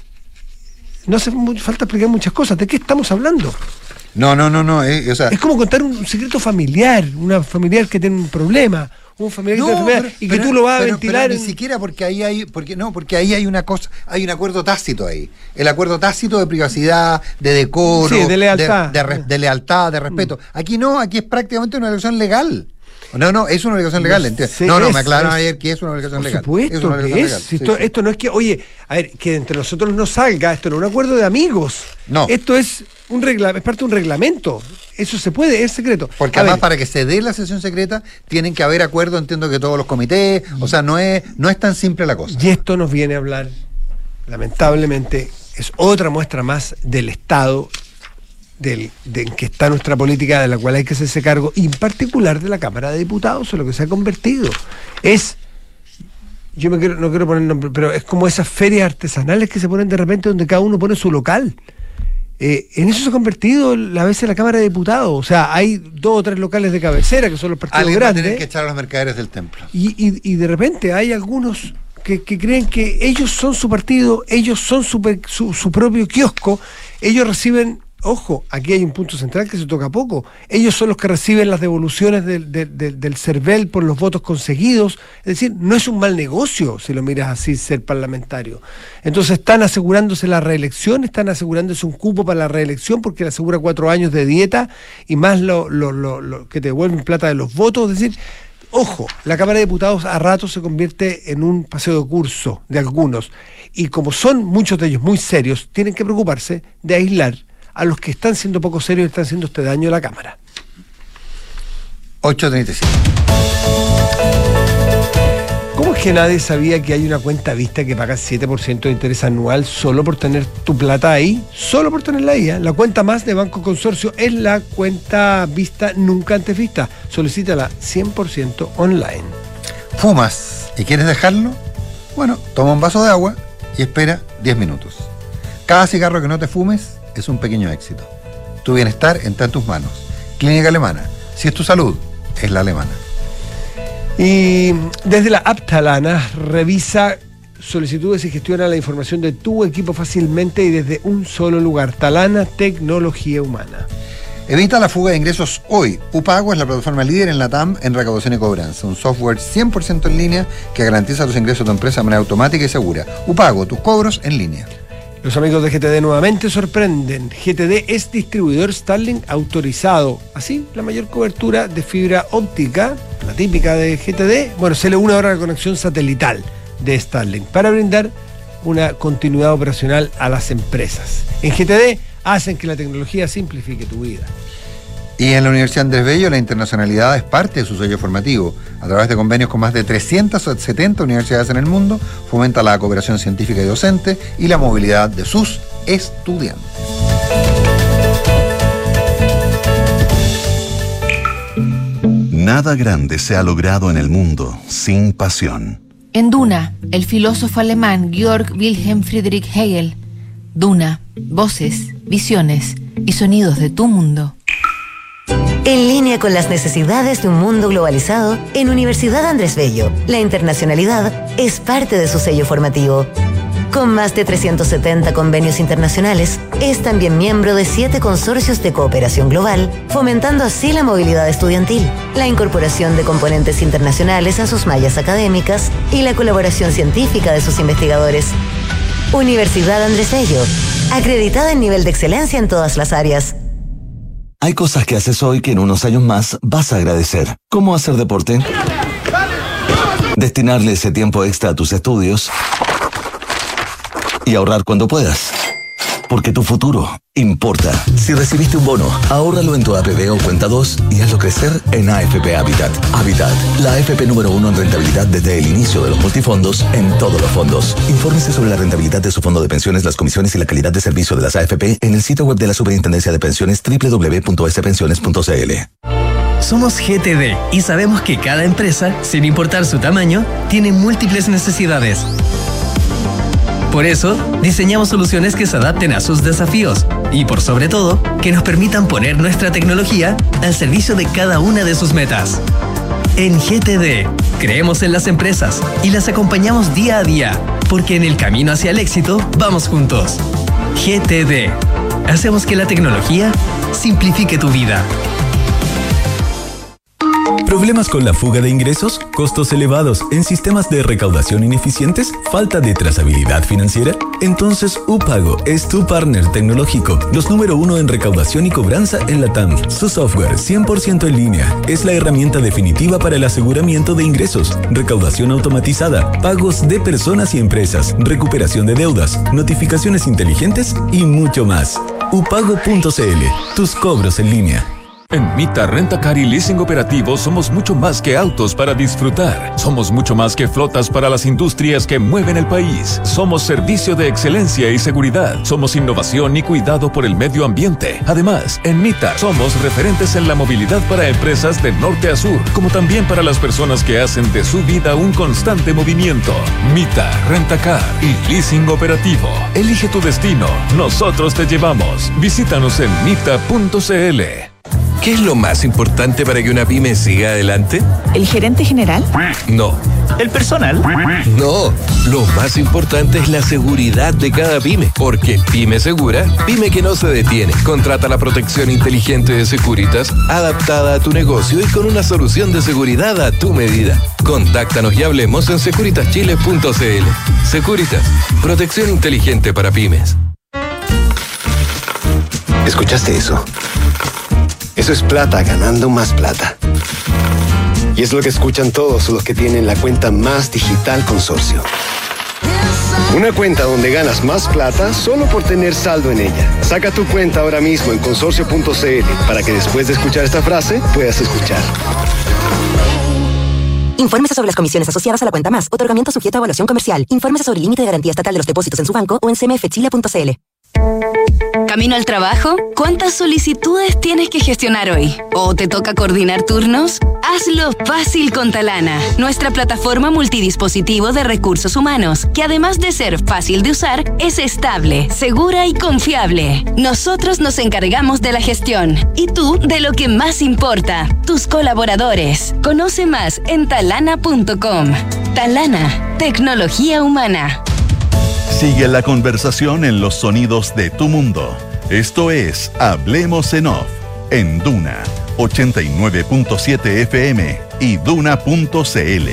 no hace falta explicar muchas cosas. ¿De qué estamos hablando? No, no, no, no. Eh, o sea, es como contar un secreto familiar, una familiar que tiene un problema. Un familiar no, que pero, y que pero, tú lo vas pero, a ventilar pero en... ni siquiera porque ahí hay porque no porque ahí hay una cosa, hay un acuerdo tácito ahí, el acuerdo tácito de privacidad, de decoro, sí, de lealtad, de, de, de lealtad, de respeto. Mm. Aquí no, aquí es prácticamente una obligación legal. No, no, es una obligación legal, no, sé, no, no, es, me aclararon es, ayer que es una obligación por legal. Supuesto es una obligación que legal. es. Sí, esto, sí. esto no es que, oye, a ver, que entre nosotros no salga, esto no es un acuerdo de amigos. No. Esto es un regla, es parte de un reglamento. Eso se puede, es secreto. Porque a además ver, para que se dé la sesión secreta tienen que haber acuerdo, entiendo que todos los comités, o sea, no es, no es tan simple la cosa. Y esto nos viene a hablar, lamentablemente, es otra muestra más del Estado del, de en que está nuestra política, de la cual hay que hacerse cargo, y en particular de la Cámara de Diputados, en lo que se ha convertido. Es, yo me quiero, no quiero poner nombre, pero es como esas ferias artesanales que se ponen de repente donde cada uno pone su local. Eh, en eso se ha convertido a veces la Cámara de Diputados. O sea, hay dos o tres locales de cabecera que son los partidos Alguien grandes. va a tener que echar a los mercaderes del templo. Y, y, y de repente hay algunos que, que creen que ellos son su partido, ellos son su, su, su propio kiosco, ellos reciben... Ojo, aquí hay un punto central que se toca poco. Ellos son los que reciben las devoluciones del, del, del, del CERVEL por los votos conseguidos. Es decir, no es un mal negocio, si lo miras así, ser parlamentario. Entonces están asegurándose la reelección, están asegurándose un cupo para la reelección porque le asegura cuatro años de dieta y más lo, lo, lo, lo que te devuelven plata de los votos. Es decir, ojo, la Cámara de Diputados a rato se convierte en un paseo de curso de algunos. Y como son muchos de ellos muy serios, tienen que preocuparse de aislar a los que están siendo poco serios y están haciendo este daño a la Cámara. ocho treinta y siete. ¿Cómo es que nadie sabía que hay una cuenta vista que paga siete por ciento de interés anual solo por tener tu plata ahí? Solo por tenerla ahí, ¿eh? La cuenta más de Banco Consorcio es la cuenta vista nunca antes vista. Solicítala cien por ciento online. ¿Fumas y quieres dejarlo? Bueno, toma un vaso de agua y espera diez minutos. Cada cigarro que no te fumes es un pequeño éxito. Tu bienestar está en tus manos. Clínica Alemana. Si es tu salud, es la alemana. Y desde la app Talana, revisa solicitudes y gestiona la información de tu equipo fácilmente y desde un solo lugar. Talana, tecnología humana. Evita la fuga de ingresos hoy. Upago es la plataforma líder en la T A M en recaudación y cobranza. Un software cien por ciento en línea que garantiza los ingresos de tu empresa de manera automática y segura. Upago, tus cobros en línea. Los amigos de G T D nuevamente sorprenden. G T D es distribuidor Starlink autorizado. Así, la mayor cobertura de fibra óptica, la típica de G T D, bueno, se le une ahora la conexión satelital de Starlink para brindar una continuidad operacional a las empresas. En G T D hacen que la tecnología simplifique tu vida. Y en la Universidad Andrés Bello la internacionalidad es parte de su sello formativo. A través de convenios con más de trescientas setenta universidades en el mundo, fomenta la cooperación científica y docente y la movilidad de sus estudiantes. Nada grande se ha logrado en el mundo sin pasión. En Duna, el filósofo alemán Georg Wilhelm Friedrich Hegel. Duna, voces, visiones, y sonidos de tu mundo. En línea con las necesidades de un mundo globalizado, en Universidad Andrés Bello, la internacionalidad es parte de su sello formativo. Con más de trescientos setenta convenios internacionales, es también miembro de siete consorcios de cooperación global, fomentando así la movilidad estudiantil, la incorporación de componentes internacionales a sus mallas académicas y la colaboración científica de sus investigadores. Universidad Andrés Bello, acreditada en nivel de excelencia en todas las áreas. Hay cosas que haces hoy que en unos años más vas a agradecer. ¿Cómo hacer deporte? Destinarle ese tiempo extra a tus estudios y ahorrar cuando puedas. Porque tu futuro importa. Si recibiste un bono, ahórralo en tu A P B o cuenta dos y hazlo crecer en A F P Habitat. Habitat, la A F P número uno en rentabilidad desde el inicio de los multifondos en todos los fondos. Infórmese sobre la rentabilidad de su fondo de pensiones, las comisiones y la calidad de servicio de las A F P en el sitio web de la Superintendencia de Pensiones doble u doble u doble u punto s pensiones punto c l. Somos G T D y sabemos que cada empresa, sin importar su tamaño, tiene múltiples necesidades. Por eso, diseñamos soluciones que se adapten a sus desafíos y, por sobre todo, que nos permitan poner nuestra tecnología al servicio de cada una de sus metas. En G T D, creemos en las empresas y las acompañamos día a día, porque en el camino hacia el éxito vamos juntos. G T D. Hacemos que la tecnología simplifique tu vida. ¿Problemas con la fuga de ingresos? ¿Costos elevados en sistemas de recaudación ineficientes? ¿Falta de trazabilidad financiera? Entonces UPago es tu partner tecnológico, los número uno en recaudación y cobranza en la T A M. Su software cien por ciento en línea es la herramienta definitiva para el aseguramiento de ingresos, recaudación automatizada, pagos de personas y empresas, recuperación de deudas, notificaciones inteligentes y mucho más. upago punto c l, tus cobros en línea. En Mita Rentacar y Leasing Operativo somos mucho más que autos para disfrutar. Somos mucho más que flotas para las industrias que mueven el país. Somos servicio de excelencia y seguridad. Somos innovación y cuidado por el medio ambiente. Además, en Mita somos referentes en la movilidad para empresas de norte a sur, como también para las personas que hacen de su vida un constante movimiento. Mita Rentacar y Leasing Operativo. Elige tu destino. Nosotros te llevamos. Visítanos en mita punto c l. ¿Qué es lo más importante para que una pyme siga adelante? ¿El gerente general? No. ¿El personal? No. Lo más importante es la seguridad de cada pyme. Porque pyme segura, pyme que no se detiene. Contrata la protección inteligente de Securitas, adaptada a tu negocio y con una solución de seguridad a tu medida. Contáctanos y hablemos en securitas chile punto c l. Securitas, protección inteligente para pymes. ¿Escuchaste eso? Eso es plata ganando más plata. Y es lo que escuchan todos los que tienen la cuenta Más Digital Consorcio. Una cuenta donde ganas más plata solo por tener saldo en ella. Saca tu cuenta ahora mismo en consorcio punto c l para que después de escuchar esta frase puedas escuchar. Infórmese sobre las comisiones asociadas a la cuenta Más. Otorgamiento sujeto a evaluación comercial. Infórmese sobre el límite de garantía estatal de los depósitos en su banco o en c m f chile punto c l. ¿Camino al trabajo? ¿Cuántas solicitudes tienes que gestionar hoy? ¿O te toca coordinar turnos? Hazlo fácil con Talana, nuestra plataforma multidispositivo de recursos humanos, que además de ser fácil de usar, es estable, segura y confiable. Nosotros nos encargamos de la gestión y tú de lo que más importa, tus colaboradores. Conoce más en talana punto com. Talana, tecnología humana. Sigue la conversación en los sonidos de tu mundo. Esto es Hablemos en Off, en Duna ochenta y nueve punto siete F M y duna punto c l.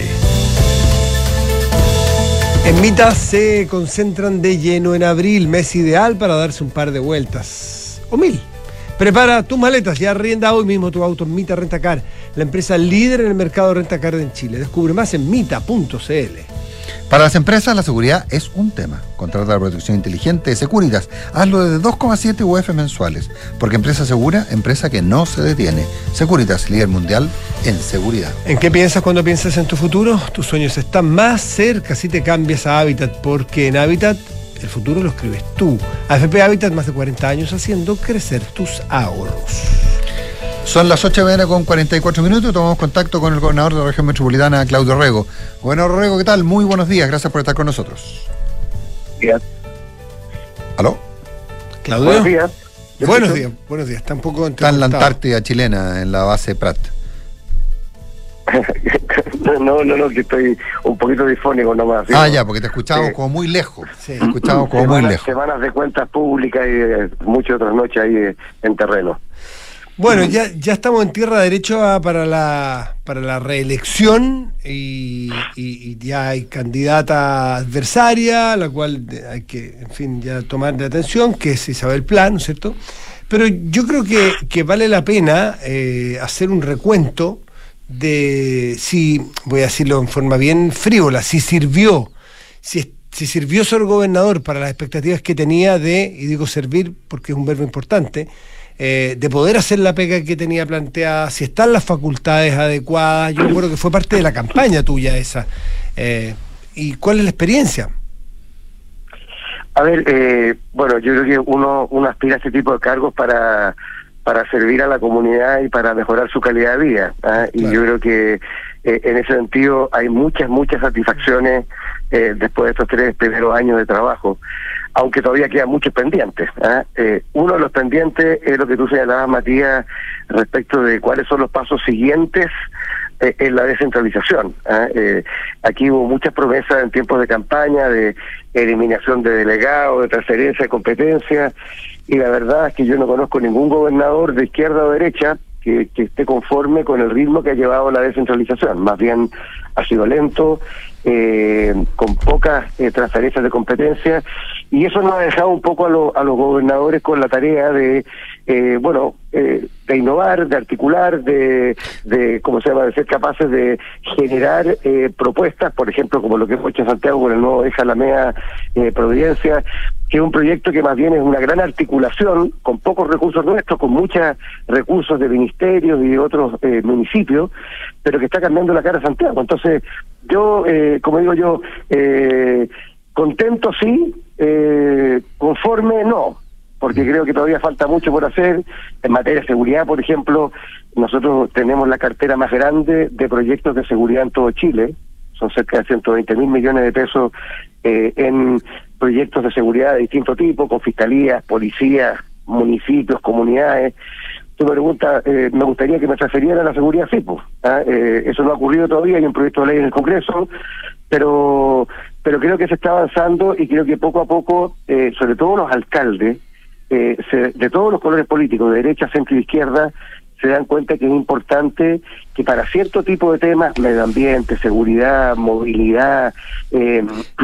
En Mita se concentran de lleno en abril, mes ideal para darse un par de vueltas. O mil. Prepara tus maletas y arrienda hoy mismo tu auto en Mita Rentacar, la empresa líder en el mercado de rentacar en Chile. Descubre más en mita punto c l. Para las empresas, la seguridad es un tema. Contrata la protección inteligente de Securitas. Hazlo desde dos coma siete U F mensuales. Porque empresa segura, empresa que no se detiene. Securitas, líder mundial en seguridad. ¿En qué piensas cuando piensas en tu futuro? Tus sueños están más cerca si te cambias a Habitat, porque en Habitat el futuro lo escribes tú. A F P Habitat, más de cuarenta años haciendo crecer tus ahorros. Son las ocho de la mañana con cuarenta y cuatro minutos. Tomamos contacto con el gobernador de la región metropolitana, Claudio Rego. Gobernador Rego, ¿qué tal? Muy buenos días. Gracias por estar con nosotros. Días. ¿Aló? ¿Claudio? Buenos días. Buenos días, buenos días. Está un poco Está en la Antártida chilena, en la base Prat. No, no, no, que estoy un poquito difónico nomás. ¿sí? Ah, ya, porque te escuchábamos sí. como muy lejos. Sí. Te escuchábamos como semanas, muy lejos. Semanas de cuentas públicas y eh, muchas otras noches ahí eh, en terreno. Bueno, ya, ya estamos en tierra derecha para la para la reelección y, y, y ya hay candidata adversaria, la cual hay que, en fin, ya tomar de atención, que es Isabel Pla, ¿no es cierto? Pero yo creo que, que vale la pena eh, hacer un recuento de si, voy a decirlo en forma bien frívola, si sirvió, si, si sirvió ser gobernador para las expectativas que tenía de, y digo servir porque es un verbo importante, eh, de poder hacer la pega que tenía planteada, si están las facultades adecuadas. Yo recuerdo que fue parte de la campaña tuya esa. Eh, ¿Y cuál es la experiencia? A ver, eh, bueno, yo creo que uno, uno aspira a este tipo de cargos para... para servir a la comunidad y para mejorar su calidad de vida. ¿eh? Y claro. Yo creo que eh, en ese sentido hay muchas, muchas satisfacciones eh, después de estos tres primeros años de trabajo, aunque todavía quedan muchos pendientes. ¿eh? Eh, uno de los pendientes es lo que tú señalabas, Matías, respecto de cuáles son los pasos siguientes eh, en la descentralización. ¿eh? Eh, aquí hubo muchas promesas en tiempos de campaña, de eliminación de delegados, de transferencia de competencias, y la verdad es que yo no conozco ningún gobernador de izquierda o derecha que, que esté conforme con el ritmo que ha llevado la descentralización. Más bien ha sido lento, eh, con pocas eh, transferencias de competencias, y eso nos ha dejado un poco a, lo, a los gobernadores con la tarea de, eh, bueno, eh, de innovar, de articular, de, de, ¿cómo se llama?, de ser capaces de generar eh, propuestas, por ejemplo, como lo que hemos hecho en Santiago con el nuevo Eje Alameda eh, Providencia, que es un proyecto que más bien es una gran articulación, con pocos recursos nuestros, con muchos recursos de ministerios y de otros eh, municipios, pero que está cambiando la cara a Santiago. Entonces, yo, eh, como digo yo, eh, contento sí, eh, conforme no, porque creo que todavía falta mucho por hacer. En materia de seguridad, por ejemplo, nosotros tenemos la cartera más grande de proyectos de seguridad en todo Chile, son cerca de ciento veinte mil millones de pesos eh, en proyectos de seguridad de distinto tipo, con fiscalías, policías, municipios, comunidades. Tú me preguntas, eh, me gustaría que me transferiera la seguridad, sí, pues. ¿ah? Eh, eso no ha ocurrido todavía, hay un proyecto de ley en el Congreso, pero pero creo que se está avanzando y creo que poco a poco, eh, sobre todo los alcaldes, eh, se, de todos los colores políticos, de derecha, centro y izquierda, se dan cuenta que es importante que para cierto tipo de temas, medio ambiente, seguridad, movilidad, eh,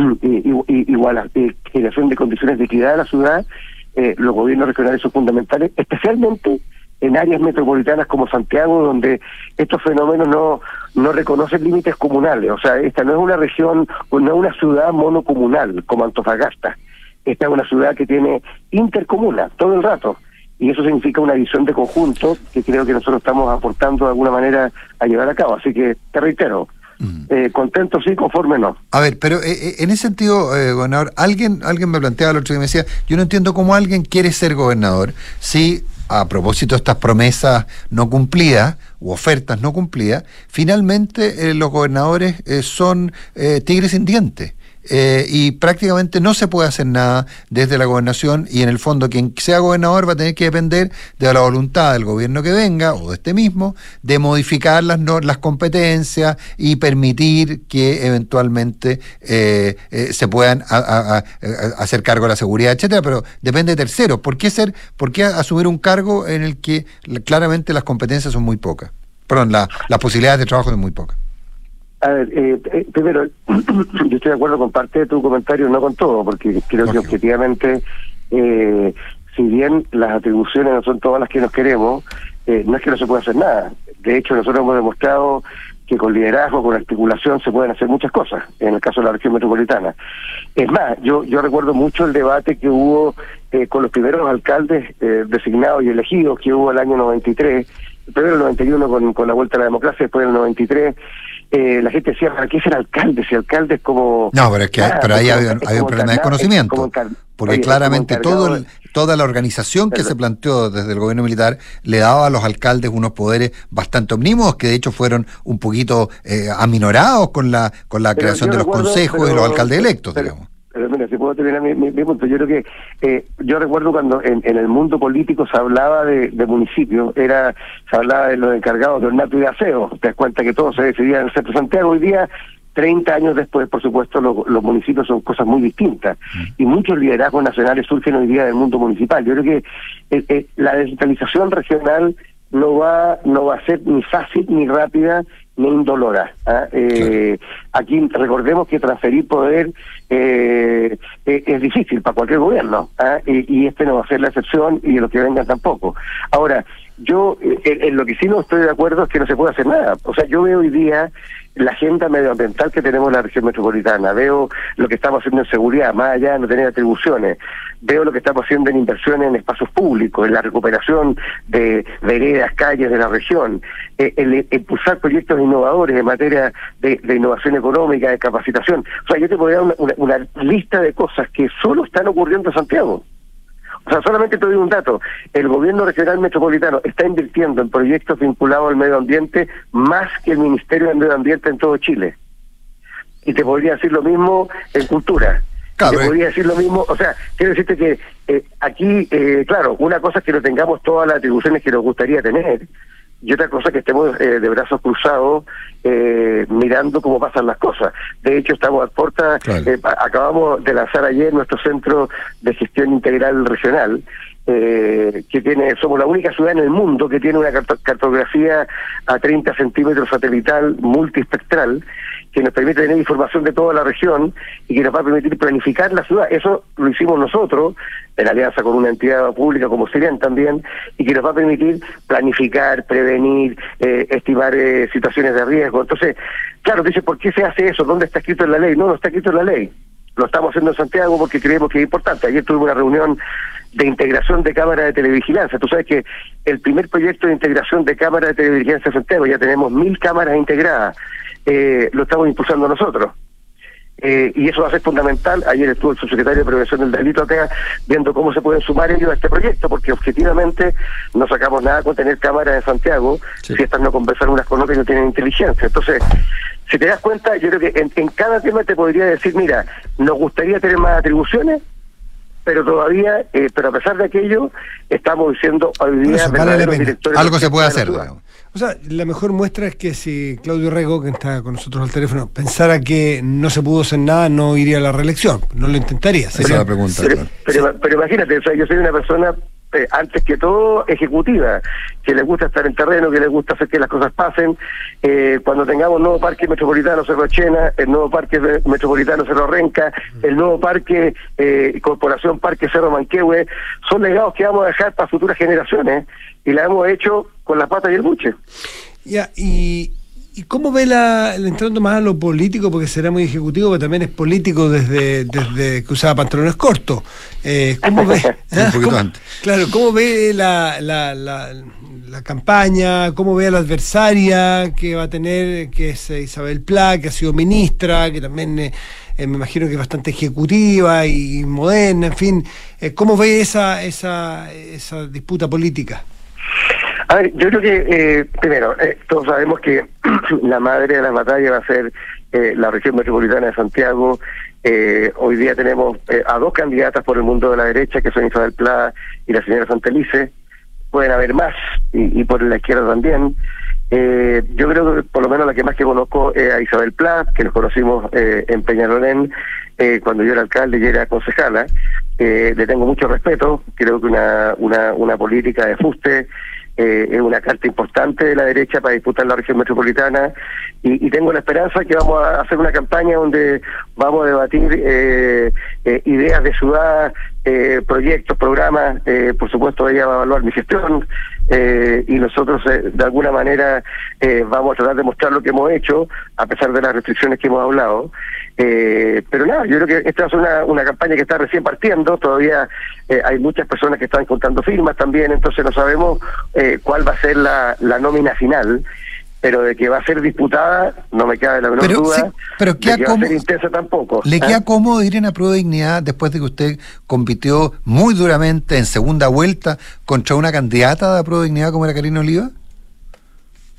igual, eh, generación de condiciones de equidad de la ciudad, eh, los gobiernos regionales son fundamentales, especialmente en áreas metropolitanas como Santiago, donde estos fenómenos no no reconocen límites comunales. O sea, esta no es una región, no es una ciudad monocomunal como Antofagasta. Esta es una ciudad que tiene intercomuna todo el rato. Y eso significa una visión de conjunto que creo que nosotros estamos aportando de alguna manera a llevar a cabo. Así que, te reitero, mm. eh, contento sí, conforme no. A ver, pero eh, en ese sentido, eh, gobernador, alguien alguien me planteaba el otro día y me decía, yo no entiendo cómo alguien quiere ser gobernador si, a propósito de estas promesas no cumplidas, u ofertas no cumplidas, finalmente eh, los gobernadores eh, son eh, tigres sin dientes. Eh, y prácticamente no se puede hacer nada desde la gobernación, y en el fondo quien sea gobernador va a tener que depender de la voluntad del gobierno que venga o de este mismo de modificar las no, las competencias y permitir que eventualmente eh, eh, se puedan a, a, a, a hacer cargo de la seguridad, etcétera, pero depende de terceros. ¿Por qué ser, por qué asumir un cargo en el que claramente las competencias son muy pocas? Perdón, la, las posibilidades de trabajo son muy pocas. A ver, eh, eh, primero, yo estoy de acuerdo con parte de tu comentario, no con todo, porque creo Lógico. que objetivamente, eh, si bien las atribuciones no son todas las que nos queremos, eh, no es que no se pueda hacer nada. De hecho, nosotros hemos demostrado que con liderazgo, con articulación, se pueden hacer muchas cosas, en el caso de la región metropolitana. Es más, yo yo recuerdo mucho el debate que hubo eh, con los primeros alcaldes eh, designados y elegidos, que hubo el año noventa y tres, primero el noventa y uno con, con la vuelta a la democracia, después el noventa y tres. Eh, la gente decía, ¿para qué ser alcalde? Si alcalde es como... No, pero es que ah, pero ahí había, había un problema de desconocimiento, porque oye, claramente todo el, toda la organización que se planteó desde el gobierno militar le daba a los alcaldes unos poderes bastante omnímodos, que de hecho fueron un poquito eh, aminorados con la con la pero creación de los recuerdo, consejos pero, y los alcaldes electos, pero, digamos. Pero mira, si puedo terminar mi, mi, mi punto. Yo creo que, eh, yo recuerdo cuando en, en el mundo político se hablaba de, de municipios, era, se hablaba de los encargados de ornato y de aseo. Te das cuenta que todo se decidía en el centro de Santiago. Hoy día, treinta años después, por supuesto, lo, los municipios son cosas muy distintas. Y muchos liderazgos nacionales surgen hoy día del mundo municipal. Yo creo que eh, eh, la descentralización regional no va, no va a ser ni fácil, ni rápida, ni indolora. ¿ah? Eh, claro. Aquí recordemos que transferir poder eh, eh, es difícil para cualquier gobierno, ¿ah? y, y este no va a ser la excepción, y de los que vengan tampoco. Ahora, yo en, en lo que sí no estoy de acuerdo es que no se puede hacer nada. O sea, yo veo hoy día la agenda medioambiental que tenemos en la región metropolitana, veo lo que estamos haciendo en seguridad, más allá de no tener atribuciones, veo lo que estamos haciendo en inversiones en espacios públicos, en la recuperación de veredas, calles de la región, eh, el, el impulsar proyectos innovadores en materia de, de innovación económica, de capacitación. O sea, yo te podría dar una, una, una lista de cosas que solo están ocurriendo en Santiago. O sea, solamente te doy un dato. El gobierno regional metropolitano está invirtiendo en proyectos vinculados al medio ambiente más que el Ministerio del Medio Ambiente en todo Chile. Y te podría decir lo mismo en cultura. Claro, te eh. podría decir lo mismo, o sea, quiero decirte que eh, aquí, eh, claro, una cosa es que no tengamos todas las atribuciones que nos gustaría tener, y otra cosa que estemos eh, de brazos cruzados eh, mirando cómo pasan las cosas. De hecho, estamos a puerta, claro. eh, acabamos de lanzar ayer nuestro Centro de Gestión Integral Regional, eh, que tiene, somos la única ciudad en el mundo que tiene una cartografía a treinta centímetros satelital multiespectral, que nos permite tener información de toda la región y que nos va a permitir planificar la ciudad. Eso lo hicimos nosotros, en alianza con una entidad pública como Sirian también, y que nos va a permitir planificar, prevenir, eh, estimar eh, situaciones de riesgo. Entonces, claro, dice, ¿por qué se hace eso? ¿Dónde está escrito en la ley? No, no está escrito en la ley. Lo estamos haciendo en Santiago porque creemos que es importante. Ayer tuvimos una reunión de integración de cámaras de televigilancia. Tú sabes que el primer proyecto de integración de cámaras de televigilancia en Santiago, ya tenemos mil cámaras integradas, eh, lo estamos impulsando nosotros. Eh, y eso va a ser fundamental. Ayer estuvo el subsecretario de Prevención del Delito acá viendo cómo se pueden sumar ellos a este proyecto, porque objetivamente no sacamos nada con tener cámaras en Santiago, sí. si estas no conversan unas con otras y no tienen inteligencia. Entonces, si te das cuenta, yo creo que en, en cada tema te podría decir, mira, nos gustaría tener más atribuciones, pero todavía, eh, pero a pesar de aquello, estamos diciendo hoy día vale algo se puede hacer. O sea, la mejor muestra es que si Claudio Rego, que está con nosotros al teléfono, pensara que no se pudo hacer nada, no iría a la reelección, no lo intentaría. Esa es la pregunta. Pero, claro. pero, pero imagínate, o sea, yo soy una persona, eh, antes que todo, ejecutiva, que le gusta estar en terreno, que le gusta hacer que las cosas pasen. Eh, cuando tengamos el nuevo parque metropolitano Cerro Chena, el nuevo parque metropolitano Cerro Renca, el nuevo parque, eh, Corporación Parque Cerro Manquehue, son legados que vamos a dejar para futuras generaciones, y la hemos hecho con la pata y el buche. Ya, y, y cómo ve la, entrando más a lo político, porque será muy ejecutivo, pero también es político desde, desde que usaba pantalones cortos. Eh, ¿Cómo ve? Un poquito ¿Cómo, antes. Claro, ¿cómo ve la, la, la, la campaña? ¿Cómo ve a la adversaria que va a tener, que es Isabel Pla, que ha sido ministra, que también eh, eh, me imagino que es bastante ejecutiva y moderna, en fin? Eh, ¿Cómo ve esa, esa, esa disputa política? A ver, yo creo que, eh, primero, eh, todos sabemos que la madre de las batallas va a ser eh, la región metropolitana de Santiago. Eh, hoy día tenemos eh, a dos candidatas por el mundo de la derecha, que son Isabel Pla y la señora Santelice. Pueden haber más, y, y por la izquierda también. Eh, yo creo que por lo menos la que más que conozco es a Isabel Pla, que nos conocimos eh, en Peñalolén eh, cuando yo era alcalde y era concejala. Eh, le tengo mucho respeto, creo que una, una, una política de fuste, Eh, es una carta importante de la derecha para disputar la región metropolitana, y, y tengo la esperanza que vamos a hacer una campaña donde vamos a debatir eh, eh, ideas de ciudad, eh, proyectos, programas. Eh, por supuesto ella va a evaluar mi gestión, eh, y nosotros eh, de alguna manera eh, vamos a tratar de mostrar lo que hemos hecho a pesar de las restricciones que hemos hablado. Eh, pero nada, yo creo que esta es una, una campaña que está recién partiendo, todavía eh, hay muchas personas que están contando firmas también, entonces no sabemos eh, cuál va a ser la, la nómina final, pero de que va a ser disputada no me queda la menor pero, duda, sí, pero de que cómodo, va a ser intensa tampoco. ¿Le ¿eh? queda cómodo ir en a prueba de dignidad después de que usted compitió muy duramente en segunda vuelta contra una candidata de a prueba de dignidad como era Karina Oliva?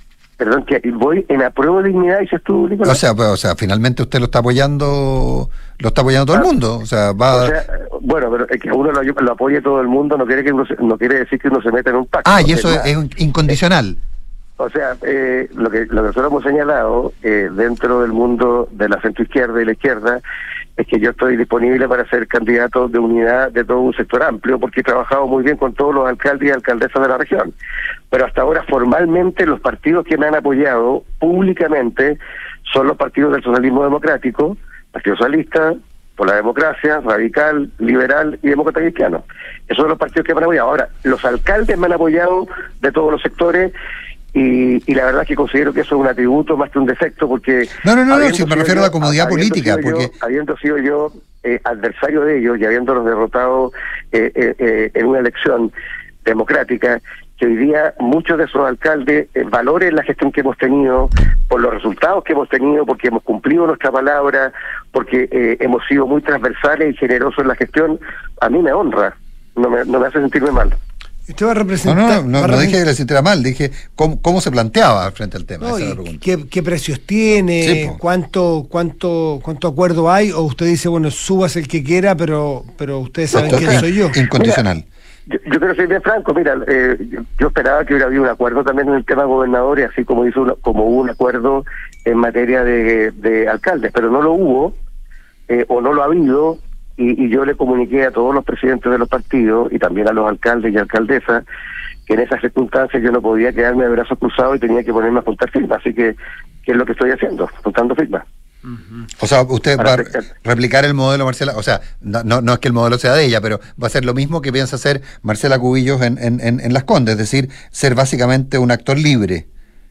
Perdón, que voy en apruebo de dignidad, dices tú, Nicolás. O sea, pues, o sea, finalmente usted lo está apoyando, lo está apoyando todo ah, el mundo. O sea, va. O sea, bueno, pero es que uno lo, lo apoye todo el mundo no quiere que uno se, no quiere decir que uno se meta en un pacto. Ah, y eso es, es incondicional. O sea, eh, lo que lo que nosotros hemos señalado eh, dentro del mundo de la centroizquierda y la izquierda es que yo estoy disponible para ser candidato de unidad de todo un sector amplio, porque he trabajado muy bien con todos los alcaldes y alcaldesas de la región. Pero hasta ahora formalmente los partidos que me han apoyado públicamente son los partidos del socialismo democrático, Partido Socialista, Por la Democracia, Radical, Liberal y Demócrata Cristiano. Esos son los partidos que me han apoyado. Ahora, los alcaldes me han apoyado de todos los sectores. Y, y la verdad es que considero que eso es un atributo más que un defecto, porque... No, no, no, no si me refiero yo, a la comodidad política, porque... Yo, habiendo sido yo eh, adversario de ellos y habiéndolos derrotado eh, eh, eh, en una elección democrática, que hoy día muchos de esos alcaldes eh, valoren la gestión que hemos tenido, por los resultados que hemos tenido, porque hemos cumplido nuestra palabra, porque eh, hemos sido muy transversales y generosos en la gestión, a mí me honra, no me, no me hace sentirme mal. Usted va a representar... No, no, no, no dije que le sintiera mal, dije cómo, cómo se planteaba frente al tema. No, esa y es la pregunta. ¿qué, ¿Qué precios tiene? Sí, ¿Cuánto cuánto cuánto acuerdo hay? O usted dice, bueno, subas el que quiera, pero pero ustedes saben Esto, quién soy yo. Incondicional. Mira, yo, yo quiero ser bien franco, mira, eh, yo, yo esperaba que hubiera habido un acuerdo también en el tema de gobernadores, así como hizo una, como hubo un acuerdo en materia de, de alcaldes, pero no lo hubo, eh, o no lo ha habido. Y, y yo le comuniqué a todos los presidentes de los partidos y también a los alcaldes y alcaldesas que en esas circunstancias yo no podía quedarme de brazos cruzados y tenía que ponerme a juntar firmas, así que, ¿qué es lo que estoy haciendo? Juntando firmas. Uh-huh. O sea, usted Para va a aceptar. replicar el modelo Marcela, o sea, no, no, no es que el modelo sea de ella, pero va a ser lo mismo que piensa hacer Marcela Cubillos en, en, en, en Las Condes, es decir, ser básicamente un actor libre.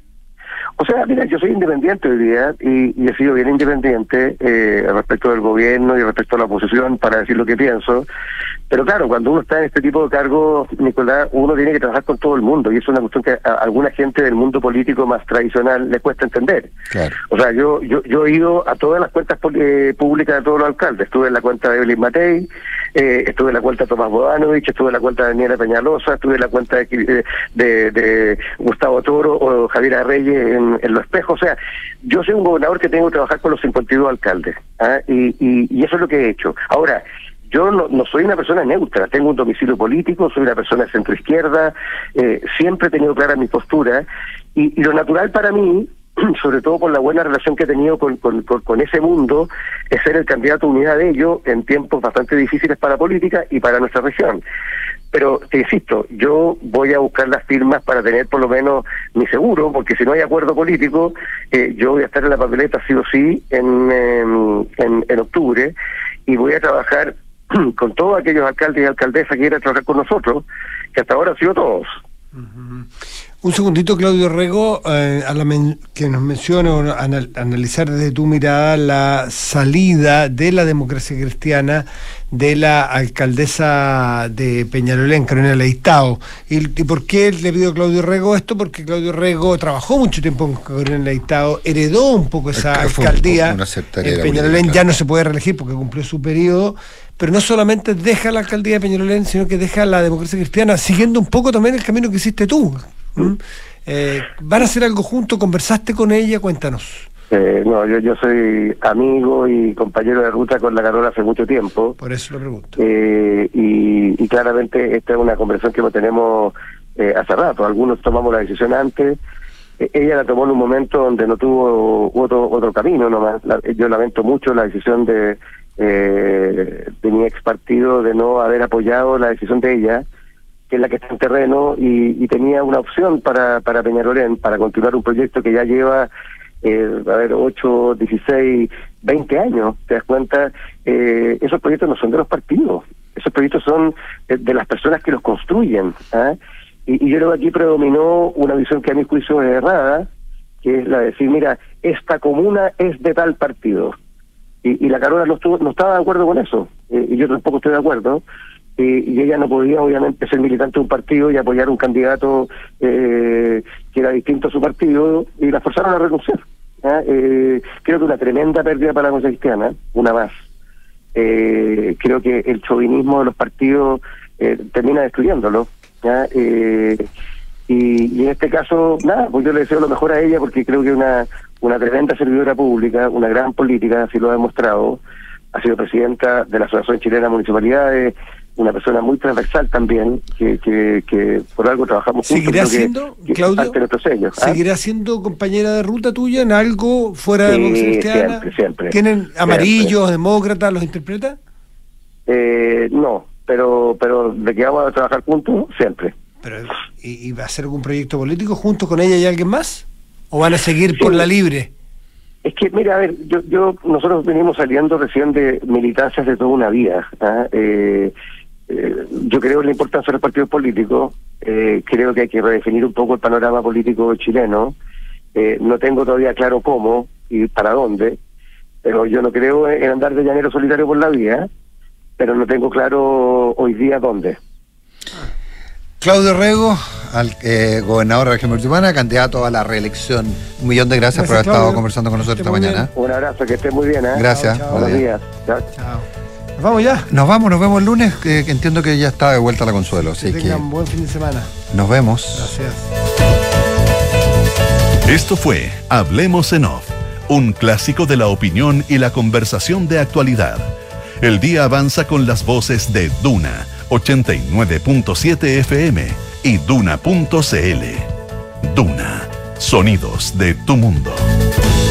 O sea, mira, yo soy independiente hoy día y, y he sido bien independiente eh, respecto del gobierno y respecto a la oposición para decir lo que pienso. Pero claro, cuando uno está en este tipo de cargos, Nicolás, uno tiene que trabajar con todo el mundo y es una cuestión que a alguna gente del mundo político más tradicional le cuesta entender. Claro. O sea, yo yo yo he ido a todas las cuentas eh, públicas de todos los alcaldes. Estuve en la cuenta de Evelyn Matei, eh, estuve en la cuenta de Tomás Bodanovich, estuve en la cuenta de Daniela Peñalosa, estuve en la cuenta de, de, de, de Gustavo Toro o Javier Reyes en, en Los Espejos. O sea, yo soy un gobernador que tengo que trabajar con los cincuenta y dos alcaldes, ¿ah? y, y, y eso es lo que he hecho. Ahora, yo no, no soy una persona neutra, tengo un domicilio político, soy una persona de centroizquierda, eh, siempre he tenido clara mi postura, y, y lo natural para mí, sobre todo por la buena relación que he tenido con, con, con, con ese mundo, es ser el candidato a unidad de ello en tiempos bastante difíciles para la política y para nuestra región. Pero te insisto, yo voy a buscar las firmas para tener por lo menos mi seguro, porque si no hay acuerdo político, eh, yo voy a estar en la papeleta sí o sí en, en, en, en octubre, y voy a trabajar con todos aquellos alcaldes y alcaldesas que quieran trabajar con nosotros, que hasta ahora han sido todos. Uh-huh. Un segundito, Claudio Rego, eh, a la men- que nos mencione o anal- analizar desde tu mirada la salida de la democracia cristiana de la alcaldesa de Peñalolén, Carolina Leitao. ¿Y, ¿Y por qué le pido a Claudio Rego esto? Porque Claudio Rego trabajó mucho tiempo con Carolina Leitao, heredó un poco esa alcaldía. En Peñalolén ya no se puede reelegir porque cumplió su periodo, pero no solamente deja la alcaldía de Peñalolén, sino que deja la democracia cristiana, siguiendo un poco también el camino que hiciste tú. ¿Mm? Eh, ¿Van a hacer algo juntos? ¿Conversaste con ella? Cuéntanos. Eh, no, yo yo soy amigo y compañero de ruta con la Carola hace mucho tiempo. Por eso lo pregunto. Eh, y, y claramente esta es una conversación que tenemos eh, hace rato. Algunos tomamos la decisión antes. Eh, ella la tomó en un momento donde no tuvo otro otro camino nomás. La, yo lamento mucho la decisión de, eh, de mi ex partido de no haber apoyado la decisión de ella, que es la que está en terreno, y, y tenía una opción para, para Peñalolén, para continuar un proyecto que ya lleva, eh, a ver, ocho, dieciséis, veinte años, ¿te das cuenta? Eh, esos proyectos no son de los partidos, esos proyectos son de, de las personas que los construyen, ¿ah? y, y yo creo que aquí predominó una visión que a mi juicio es errada, que es la de decir, mira, esta comuna es de tal partido, y, y la Carola no, estuvo, no estaba de acuerdo con eso, eh, y yo tampoco estoy de acuerdo. Y, y ella no podía obviamente ser militante de un partido y apoyar un candidato eh, que era distinto a su partido, y la forzaron a renunciar. ¿Ah? Eh, creo que una tremenda pérdida para la democracia cristiana, una más. Eh, creo que el chauvinismo de los partidos eh, termina destruyéndolo. ¿Ah? Eh, Y, y en este caso, nada, pues yo le deseo lo mejor a ella porque creo que es una, una tremenda servidora pública, una gran política, así lo ha demostrado. Ha sido presidenta de la Asociación Chilena de Municipalidades, una persona muy transversal también, que, que, que por algo trabajamos juntos. ¿Seguirá siendo, que, que Claudio, sellos, ¿ah? ¿seguirá siendo compañera de ruta tuya en algo fuera Sí, de Democracia Cristiana? siempre, siempre. ¿Tienen amarillos, demócratas, los interpreta? Eh, no, pero pero de que vamos a trabajar juntos, siempre. Pero, ¿y, y va a hacer algún proyecto político junto con ella y alguien más? ¿O van a seguir por Sí. la libre? Es que, mira, a ver, yo, yo nosotros venimos saliendo recién de militancias de toda una vida. ¿ah? Eh, eh, yo creo en la importancia de los partidos políticos, eh, creo que hay que redefinir un poco el panorama político chileno. Eh, no tengo todavía claro cómo y para dónde, pero yo no creo en andar de llanero solitario por la vía, pero no tengo claro hoy día dónde. Claudio Rego, al, eh, gobernador de la región metropolitana, candidato a la reelección. Un millón de gracias, Gracias, por haber Claudio. estado conversando con nosotros esta mañana. Un abrazo, que esté muy bien. ¿eh? Gracias. Chao, chao. Buenos Buenos días. Chao. ¿Nos vamos ya? Nos vamos, nos vemos el lunes, que, que entiendo que ya está de vuelta la Consuelo. Así Que que tengan buen fin de semana. nos vemos. Gracias. Esto fue Hablemos en Off, un clásico de la opinión y la conversación de actualidad. El día avanza con las voces de Duna ochenta y nueve punto siete F M y Duna punto C L. Duna, sonidos de tu mundo.